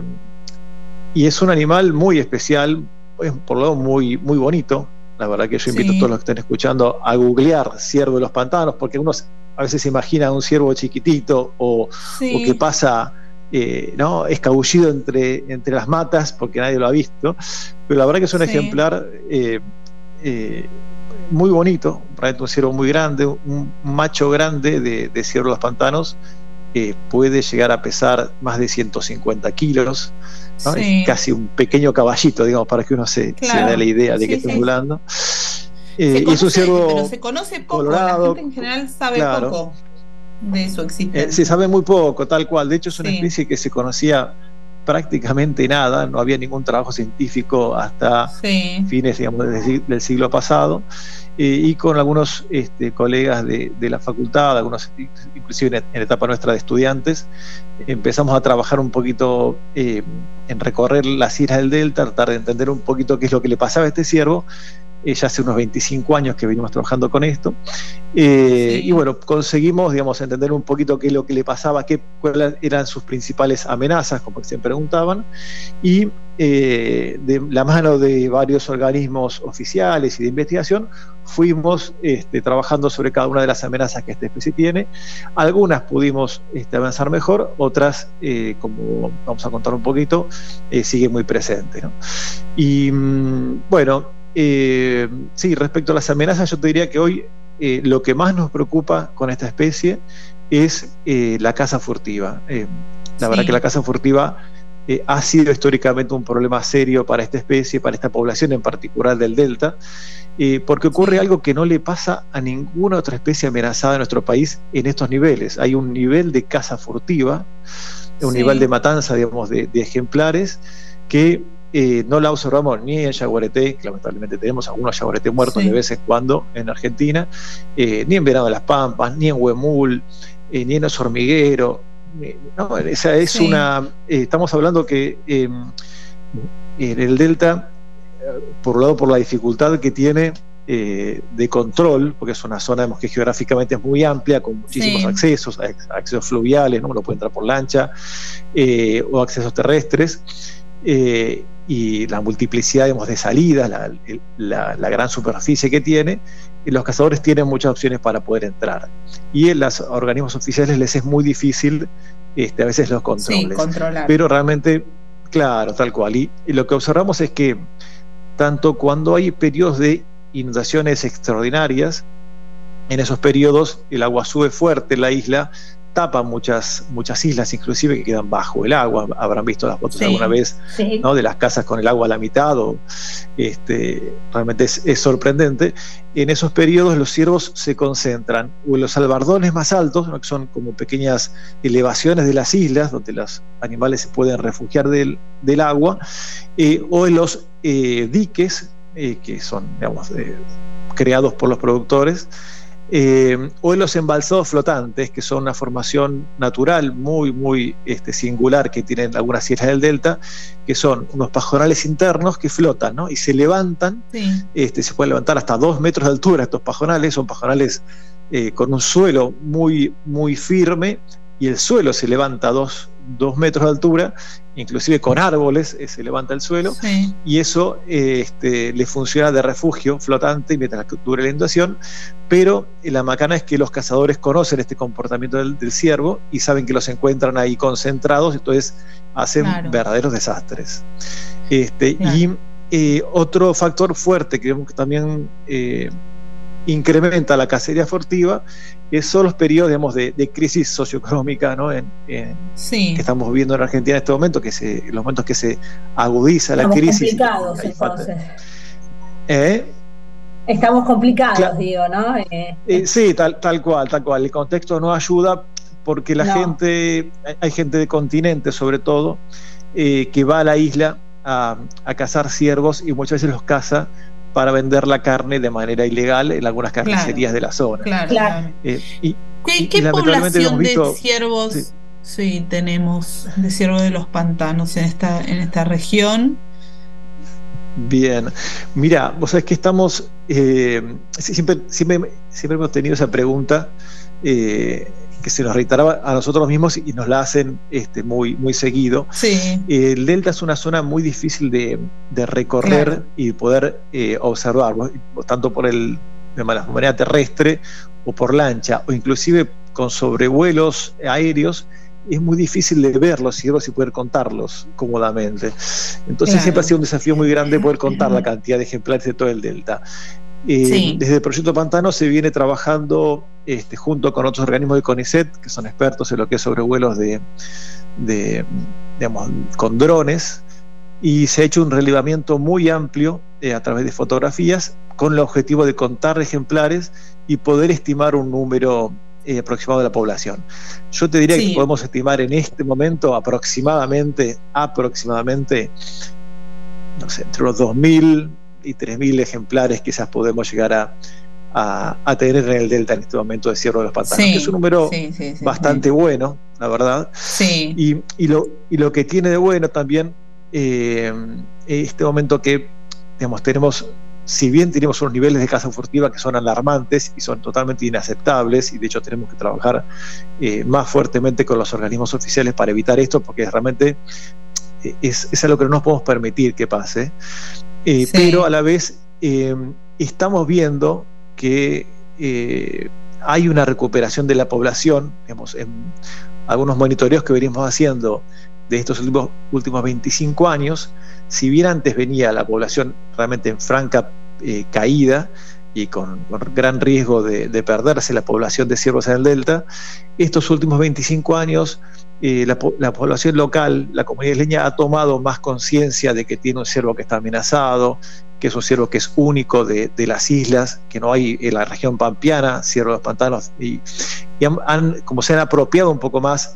y es un animal muy especial, es por lo lado muy, muy bonito. La verdad que yo invito sí. a todos los que estén escuchando a googlear ciervo de los pantanos, porque unos a veces se imagina un ciervo chiquitito o, sí. o que pasa eh, ¿no? escabullido entre, entre las matas porque nadie lo ha visto, pero la verdad que es un sí. ejemplar eh, eh, muy bonito, realmente un ciervo muy grande, un macho grande de, de ciervo de los pantanos, eh, puede llegar a pesar más de ciento cincuenta kilos, ¿no? Sí. Es casi un pequeño caballito, digamos, para que uno se, claro. se dé la idea de sí, que sí. esté hablando. Eh, conoce, es un ciervo pero se conoce poco, colorado, la gente en general sabe claro. poco de su existencia. Eh, se sabe muy poco, tal cual. De hecho, es una sí. especie que se conocía prácticamente nada, no había ningún trabajo científico hasta sí. fines, digamos, del siglo pasado, eh, y con algunos este, colegas de, de la facultad, algunos inclusive en, en etapa nuestra de estudiantes, empezamos a trabajar un poquito eh, en recorrer las islas del delta, tratar de entender un poquito qué es lo que le pasaba a este ciervo. Eh, ya hace unos veinticinco años que venimos trabajando con esto, eh, sí. y bueno, conseguimos, digamos, entender un poquito qué es lo que le pasaba, qué, cuáles eran sus principales amenazas, como se preguntaban, y eh, de la mano de varios organismos oficiales y de investigación fuimos este, trabajando sobre cada una de las amenazas que esta especie tiene. Algunas pudimos este, avanzar mejor, otras, eh, como vamos a contar un poquito, eh, sigue muy presente, ¿no? Y mm, bueno, Eh, sí, respecto a las amenazas, yo te diría que hoy eh, lo que más nos preocupa con esta especie es eh, la caza furtiva. Eh, la sí. verdad que la caza furtiva eh, ha sido históricamente un problema serio para esta especie, para esta población en particular del delta, eh, porque ocurre sí. algo que no le pasa a ninguna otra especie amenazada en nuestro país en estos niveles. Hay un nivel de caza furtiva, un sí. nivel de matanza, digamos, de, de ejemplares que eh, no la observamos ni en Yaguareté, que lamentablemente tenemos algunos Yaguareté muertos Sí. de vez en cuando en Argentina, eh, ni en Venado de las Pampas, ni en Huemul, eh, ni en Oso Hormiguero. Eh, no, esa es Sí. una. Eh, estamos hablando que eh, en el Delta, eh, por un lado, por la dificultad que tiene eh, de control, porque es una zona digamos, que geográficamente es muy amplia, con muchísimos Sí. accesos, ac- accesos fluviales, ¿no? Uno puede entrar por lancha, eh, o accesos terrestres, eh, y la multiplicidad digamos, de salidas, la, el- la- la gran superficie que tiene, y los cazadores tienen muchas opciones para poder entrar. Y en los organismos oficiales les es muy difícil este, a veces los Sí, controles. controlar. Pero realmente, claro, tal cual. Y, y lo que observamos es que tanto cuando hay periodos de inundaciones extraordinarias, en esos periodos el agua sube fuerte en la isla, tapa muchas, muchas islas, inclusive que quedan bajo el agua. Habrán visto las fotos Sí. alguna vez, Sí. ¿no? De las casas con el agua a la mitad, o, este, realmente es, es sorprendente. En esos periodos los ciervos se concentran o en los albardones más altos, ¿no? Que son como pequeñas elevaciones de las islas, donde los animales se pueden refugiar del, del agua, eh, o en los eh, diques, eh, que son, digamos, eh, creados por los productores, eh, o en los embalsados flotantes, que son una formación natural muy, muy este, singular que tienen algunas islas del Delta, que son unos pajonales internos que flotan, ¿no? Y se levantan, Sí. este, se pueden levantar hasta dos metros de altura estos pajonales, son pajonales eh, con un suelo muy, muy firme, y el suelo se levanta a dos, dos metros de altura, inclusive con árboles eh, se levanta el suelo, Sí. y eso eh, este, le funciona de refugio flotante mientras dure la inundación. Pero eh, la macana es que los cazadores conocen este comportamiento del, del ciervo y saben que los encuentran ahí concentrados, entonces hacen Claro. verdaderos desastres. Este, Claro. Y eh, otro factor fuerte que vemos que también eh, incrementa la cacería furtiva, que son los periodos digamos, de, de crisis socioeconómica, ¿no? en, en, Sí. que estamos viviendo en Argentina en este momento, que se, en los momentos que se agudiza la Estamos crisis. complicados, hay falta- entonces. ¿Eh? Estamos complicados, Claro. digo, ¿no? Eh, Eh, sí, tal, tal cual, tal cual. El contexto no ayuda porque la No. gente, hay- hay gente de continente sobre todo, eh, que va a la isla a, a cazar ciervos y muchas veces los caza para vender la carne de manera ilegal en algunas carnicerías de la zona. Claro, Claro. claro. Eh, y, ¿Qué, y qué lamentablemente población hemos de visto- ciervos sí. sí. tenemos de ciervos de los pantanos en esta, en esta región? Bien, mira, vos sabés que estamos, eh, siempre, siempre, siempre hemos tenido esa pregunta eh, que se nos reiteraba a nosotros mismos y nos la hacen este, muy, muy seguido. Sí. El Delta es una zona muy difícil de, de recorrer Claro. y poder eh, observar, ¿no? Tanto por el, de manera terrestre o por lancha, o inclusive con sobrevuelos aéreos. Es muy difícil de ver los ciervos y poder contarlos cómodamente. Entonces Claro. siempre ha sido un desafío muy grande poder contar la cantidad de ejemplares de todo el Delta. Eh, Sí. Desde el Proyecto Pantano se viene trabajando este, junto con otros organismos de CONICET, que son expertos en lo que es sobrevuelos de, de, digamos, con drones, y se ha hecho un relevamiento muy amplio eh, a través de fotografías con el objetivo de contar ejemplares y poder estimar un número eh, aproximado de la población. Yo te diría Sí. que podemos estimar en este momento aproximadamente, aproximadamente, no sé, entre los dos mil y tres mil ejemplares quizás podemos llegar a, a, a tener en el Delta en este momento de ciervo de los pantanos, Sí, que es un número sí, sí, sí, bastante bueno, la verdad. Sí. Y, y, lo, y lo que tiene de bueno también, eh, este momento que digamos, tenemos, si bien tenemos unos niveles de caza furtiva que son alarmantes y son totalmente inaceptables, y de hecho tenemos que trabajar eh, más fuertemente con los organismos oficiales para evitar esto, porque realmente eh, es, es algo que no nos podemos permitir que pase. Eh, Sí. Pero a la vez eh, estamos viendo que eh, hay una recuperación de la población, digamos, en algunos monitoreos que venimos haciendo de estos últimos, últimos veinticinco años. Si bien antes venía la población realmente en franca eh, caída y con, con gran riesgo de, de perderse la población de ciervos en el Delta, estos últimos veinticinco años eh, la, la población local, la comunidad isleña, ha tomado más conciencia de que tiene un ciervo que está amenazado, que es un ciervo que es único de, de las islas, que no hay en la región pampeana, ciervo de los pantanos, y, y han, han, como se han apropiado un poco más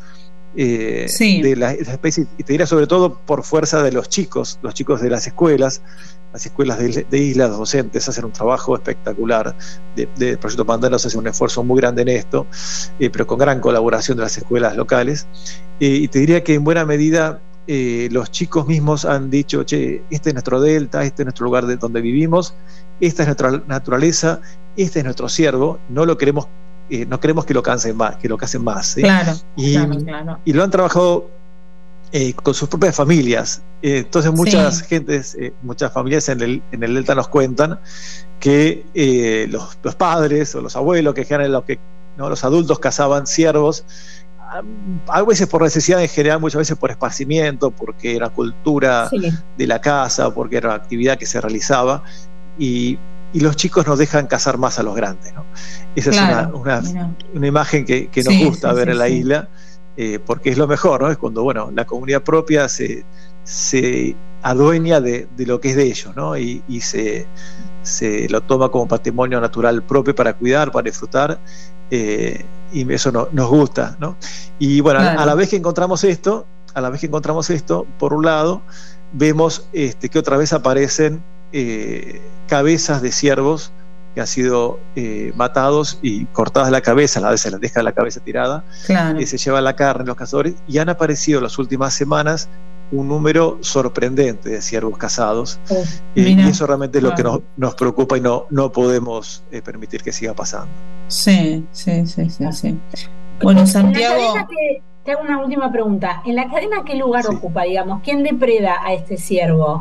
eh, sí. de las especies, y te diría sobre todo por fuerza de los chicos, los chicos de las escuelas. Las escuelas de, de islas docentes hacen un trabajo espectacular. De, de Proyecto Pantano se hace un esfuerzo muy grande en esto, eh, pero con gran colaboración de las escuelas locales. Eh, y te diría que en buena medida eh, los chicos mismos han dicho, che, este es nuestro delta, este es nuestro lugar de donde vivimos, esta es nuestra naturaleza, este es nuestro ciervo, no lo queremos, eh, no queremos que lo cansen más, que lo casen más. ¿eh? Claro, y, claro, claro. y lo han trabajado Eh, con sus propias familias. Eh, entonces muchas Sí. gentes, eh, muchas familias en el, en el Delta nos cuentan que eh, los, los padres o los abuelos, que eran los que, ¿no? los adultos cazaban ciervos, a, a veces por necesidad en general, muchas veces por esparcimiento, porque era cultura Sí. de la casa, porque era una actividad que se realizaba, y, y los chicos nos dejan cazar más a los grandes, ¿no? Esa Claro, es una, mira. una, una imagen que, que nos Sí, gusta sí, ver sí, en la sí. isla. Eh, porque es lo mejor, ¿no? Es cuando, bueno, la comunidad propia se, se adueña de, de lo que es de ellos, ¿no? Y, y se, se lo toma como patrimonio natural propio para cuidar, para disfrutar, eh, y eso no, nos gusta, ¿no? Y bueno, Claro. a la vez que encontramos esto, a la vez que encontramos esto, por un lado, vemos este, que otra vez aparecen eh, cabezas de ciervos que han sido eh, matados y cortadas la cabeza, a la vez se les deja la cabeza tirada, Claro. eh, se lleva la carne los cazadores, y han aparecido en las últimas semanas un número sorprendente de ciervos cazados, Oh, eh, mira, y eso realmente es lo que claro. nos, nos preocupa y no, no podemos eh, permitir que siga pasando. Sí, sí, sí, sí, sí. Bueno, En la Santiago, cadena que, te hago una última pregunta. ¿En la cadena qué lugar Sí. ocupa, digamos? ¿Quién depreda a este ciervo?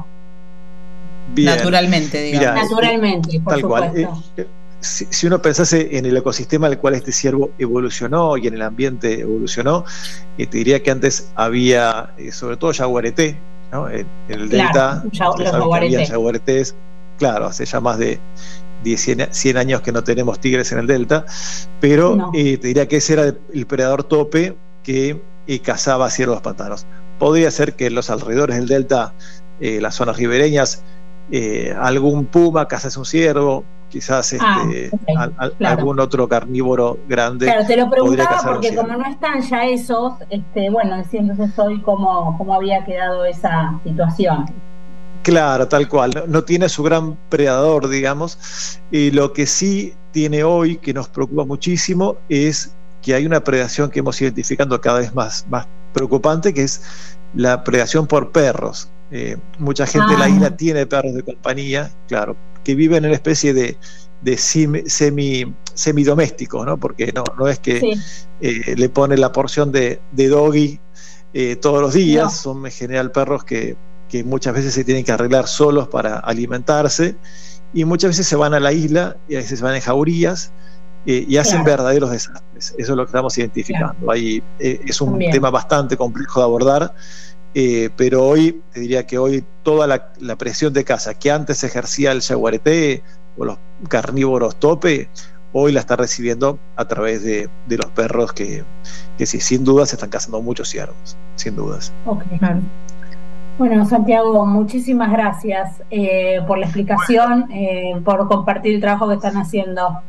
Bien, naturalmente, digamos. Mirá, Naturalmente, por tal cual. supuesto. Eh, eh, si, si uno pensase en el ecosistema al cual este ciervo evolucionó y en el ambiente evolucionó, eh, te diría que antes había, eh, sobre todo yaguareté, ¿no? En, en el Claro, delta, ya- ustedes los saben que había yaguaretés. yaguaretés, claro, hace ya más de diez, cien años que no tenemos tigres en el delta, pero No. eh, te diría que ese era el, el predador tope que eh, cazaba ciervos pantanos. Podría ser que en los alrededores del delta, eh, las zonas ribereñas, eh, algún puma cazase un ciervo, quizás este, Ah, ok, al- al- claro. algún otro carnívoro grande. Claro, te lo podría preguntaba cazar un porque ciervo. como no están ya esos, este, bueno, decía entonces hoy cómo, cómo había quedado esa situación. Claro, tal cual. No, no tiene su gran predador, digamos. Y lo que sí tiene hoy, que nos preocupa muchísimo, es que hay una predación que hemos ido identificando cada vez más, más preocupante, que es la predación por perros. Eh, mucha gente en la Ah. isla tiene perros de compañía, claro, que viven en una especie de, de sim- semi, semidomésticos, ¿no? Porque no, no es que Sí. eh, le pone la porción de, de doggy eh, todos los días, No. son en general perros que, que muchas veces se tienen que arreglar solos para alimentarse, y muchas veces se van a la isla y a veces se van en jaurías eh, y hacen Claro. verdaderos desastres. Eso es lo que estamos identificando. Ahí, eh, es un También. tema bastante complejo de abordar, eh, pero hoy, te diría que hoy toda la, la presión de caza que antes ejercía el yaguareté o los carnívoros tope, hoy la está recibiendo a través de, de los perros que, que sí, sin duda se están cazando muchos ciervos, sin dudas. Ok. Claro. Bueno, Santiago, muchísimas gracias eh, por la explicación, eh, por compartir el trabajo que están haciendo.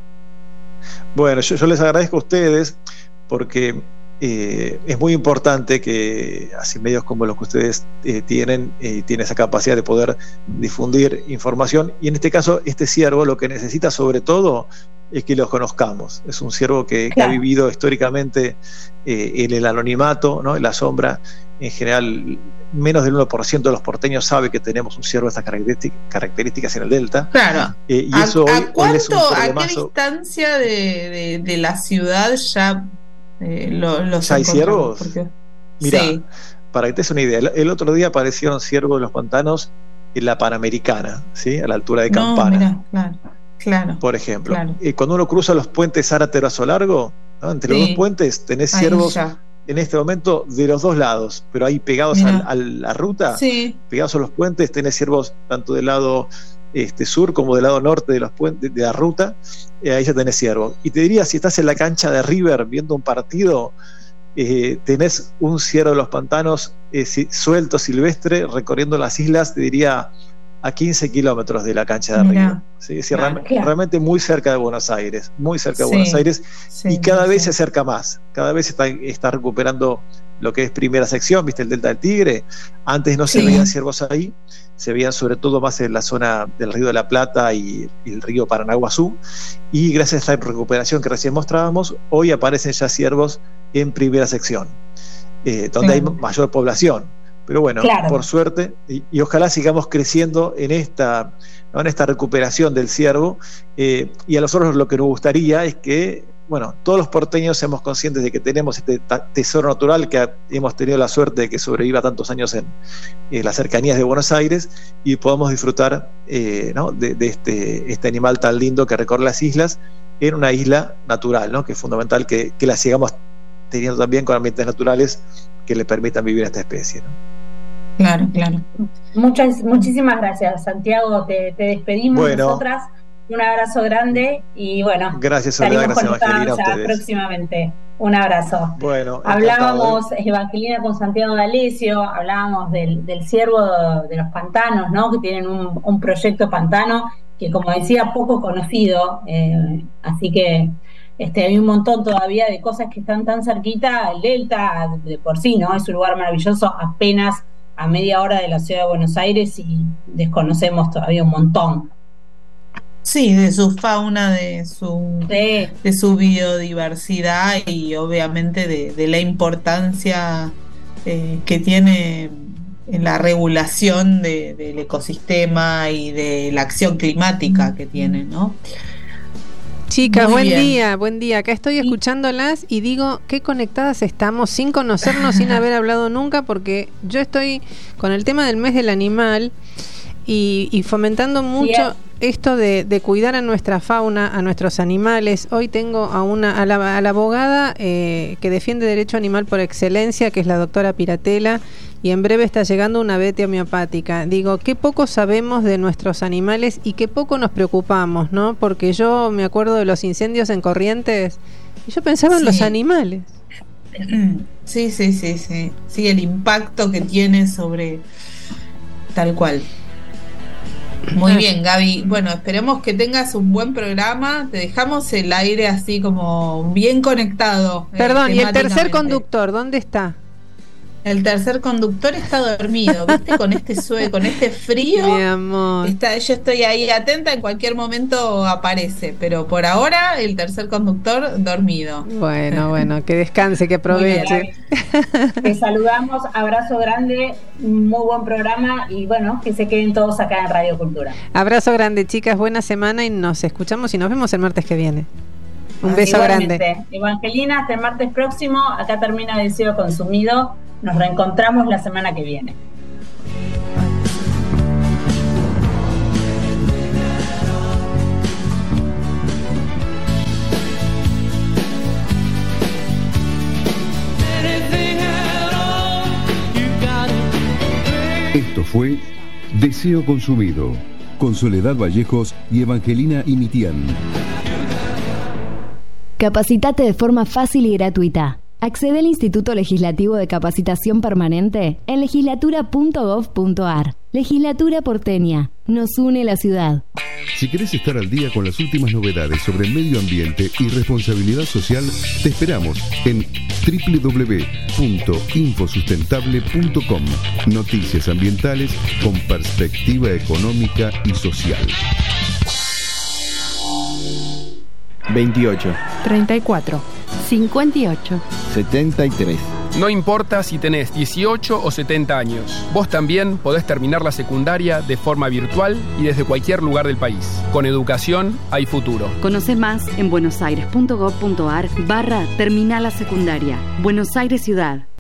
Bueno, yo, yo les agradezco a ustedes porque eh, es muy importante que así medios como los que ustedes eh, tienen, eh, tienen esa capacidad de poder difundir información, y en este caso este ciervo lo que necesita sobre todo es que lo conozcamos. Es un ciervo que, Claro. que ha vivido históricamente eh, en el anonimato, ¿no? En la sombra. En general, menos del uno por ciento de los porteños sabe que tenemos un ciervo de estas características, características en el delta. Claro. Eh, y ¿A, eso hoy, a hoy es un cuánto, a qué problemazo. distancia de, de, de la ciudad ya eh, lo, los ¿Ya hay encontramos? ciervos? Porque- Mirá, sí, para que te des una idea, el, el otro día aparecieron ciervos de los pantanos en la Panamericana, ¿sí? A la altura de no, Campana, mira, claro, claro. por ejemplo. claro. Eh, cuando uno cruza los puentes Zárate-Brazo Largo, ¿no? Entre Sí. los dos puentes tenés Ahí ciervos ya. en este momento de los dos lados, pero ahí pegados Mirá. al- a la ruta, Sí, pegados a los puentes, tenés ciervos tanto del lado este, sur como del lado norte de los puentes de la ruta, eh, ahí ya tenés ciervos. Y te diría, si estás en la cancha de River viendo un partido, eh, tenés un ciervo de los pantanos eh, si- suelto, silvestre, recorriendo las islas, te diría a quince kilómetros de la cancha de Mirá. River. ¿Sí? Sí, Claro, real- claro. Realmente muy cerca de Buenos Aires, muy cerca de Sí. Buenos Aires, sí, y cada sí, vez sí. se acerca más, cada vez está, está recuperando lo que es primera sección, ¿viste? El Delta del Tigre. Antes no se Sí. veían ciervos ahí, se veían sobre todo más en la zona del Río de la Plata y, y el río Paranaguazú. Y gracias a esta recuperación que recién mostrábamos, hoy aparecen ya ciervos en primera sección, eh, donde Sí. hay mayor población. Pero bueno, Claro. por suerte, y, y ojalá sigamos creciendo en esta, ¿no? en esta recuperación del ciervo. Eh, y a nosotros lo que nos gustaría es que, bueno, todos los porteños seamos conscientes de que tenemos este ta- tesoro natural, que ha- hemos tenido la suerte de que sobreviva tantos años en, en las cercanías de Buenos Aires, y podamos disfrutar eh, ¿no? de, de este, este animal tan lindo que recorre las islas en una isla natural, ¿no? Que es fundamental que, que la sigamos teniendo también con ambientes naturales que le permitan vivir a esta especie, ¿no? Claro, claro. Muchas, muchísimas gracias, Santiago. Te, te despedimos Bueno. nosotras. Un abrazo grande y bueno, Gracias, Soledad, estaremos gracias, Evangelina, a conectadas ya ustedes. próximamente. Un abrazo. Bueno, Hablábamos, encantado, ¿eh? Evangelina, con Santiago D'Alessio, hablábamos del, del ciervo de, de los pantanos, ¿no? Que tienen un, un proyecto pantano que, como decía, poco conocido, eh, así que este, hay un montón todavía de cosas que están tan cerquita. El Delta, de por sí, ¿no? Es un lugar maravilloso, apenas a media hora de la ciudad de Buenos Aires, y desconocemos todavía un montón. Sí, de su fauna, de su, Sí. de su biodiversidad y obviamente de, de la importancia eh, que tiene en la regulación de- del ecosistema y de la acción climática que tiene, ¿no? Chicas, Muy buen bien. día, buen día. Acá estoy escuchándolas y digo qué conectadas estamos sin conocernos, sin haber hablado nunca, porque yo estoy con el tema del mes del animal y, y fomentando mucho esto de, de cuidar a nuestra fauna, a nuestros animales. Hoy tengo a una a la, a la abogada eh, que defiende derecho animal por excelencia, que es la doctora Piratela, y en breve está llegando una vete homeopática. Digo, qué poco sabemos de nuestros animales y qué poco nos preocupamos, ¿no? Porque yo me acuerdo de los incendios en Corrientes y yo pensaba en Sí. los animales. Sí, sí, sí, sí. Sí, el impacto que tiene sobre tal cual. Muy bien, Gaby. Bueno, esperemos que tengas un buen programa. Te dejamos el aire así como bien conectado. eh, Perdón, ¿y el tercer temáticamente. conductor dónde está? El tercer conductor está dormido, ¿viste? Con este sue, con este frío. Mi amor. Está, yo estoy ahí atenta, en cualquier momento aparece, pero por ahora el tercer conductor dormido. Bueno, bueno, que descanse, que aproveche. Te saludamos, abrazo grande, muy buen programa y bueno, que se queden todos acá en Radio Cultura. Abrazo grande, chicas, buena semana y nos escuchamos y nos vemos el martes que viene. Un beso Igualmente. grande. Evangelina, hasta el martes próximo, acá termina Deseo Consumido, nos reencontramos la semana que viene. Esto fue Deseo Consumido, con Soledad Vallejos y Evangelina Imitián. Capacitate de forma fácil y gratuita. Accede al Instituto Legislativo de Capacitación Permanente en legislatura punto gov punto ar. Legislatura porteña. Nos une la ciudad. Si querés estar al día con las últimas novedades sobre medio ambiente y responsabilidad social, te esperamos en doble u doble u doble u punto infosustentable punto com. Noticias ambientales con perspectiva económica y social. veintiocho, treinta y cuatro, cincuenta y ocho. setenta y tres. No importa si tenés dieciocho o setenta años, vos también podés terminar la secundaria de forma virtual y desde cualquier lugar del país. Con educación hay futuro. Conoce más en buenosaires punto gov punto ar barra terminal la secundaria. Buenos Aires Ciudad.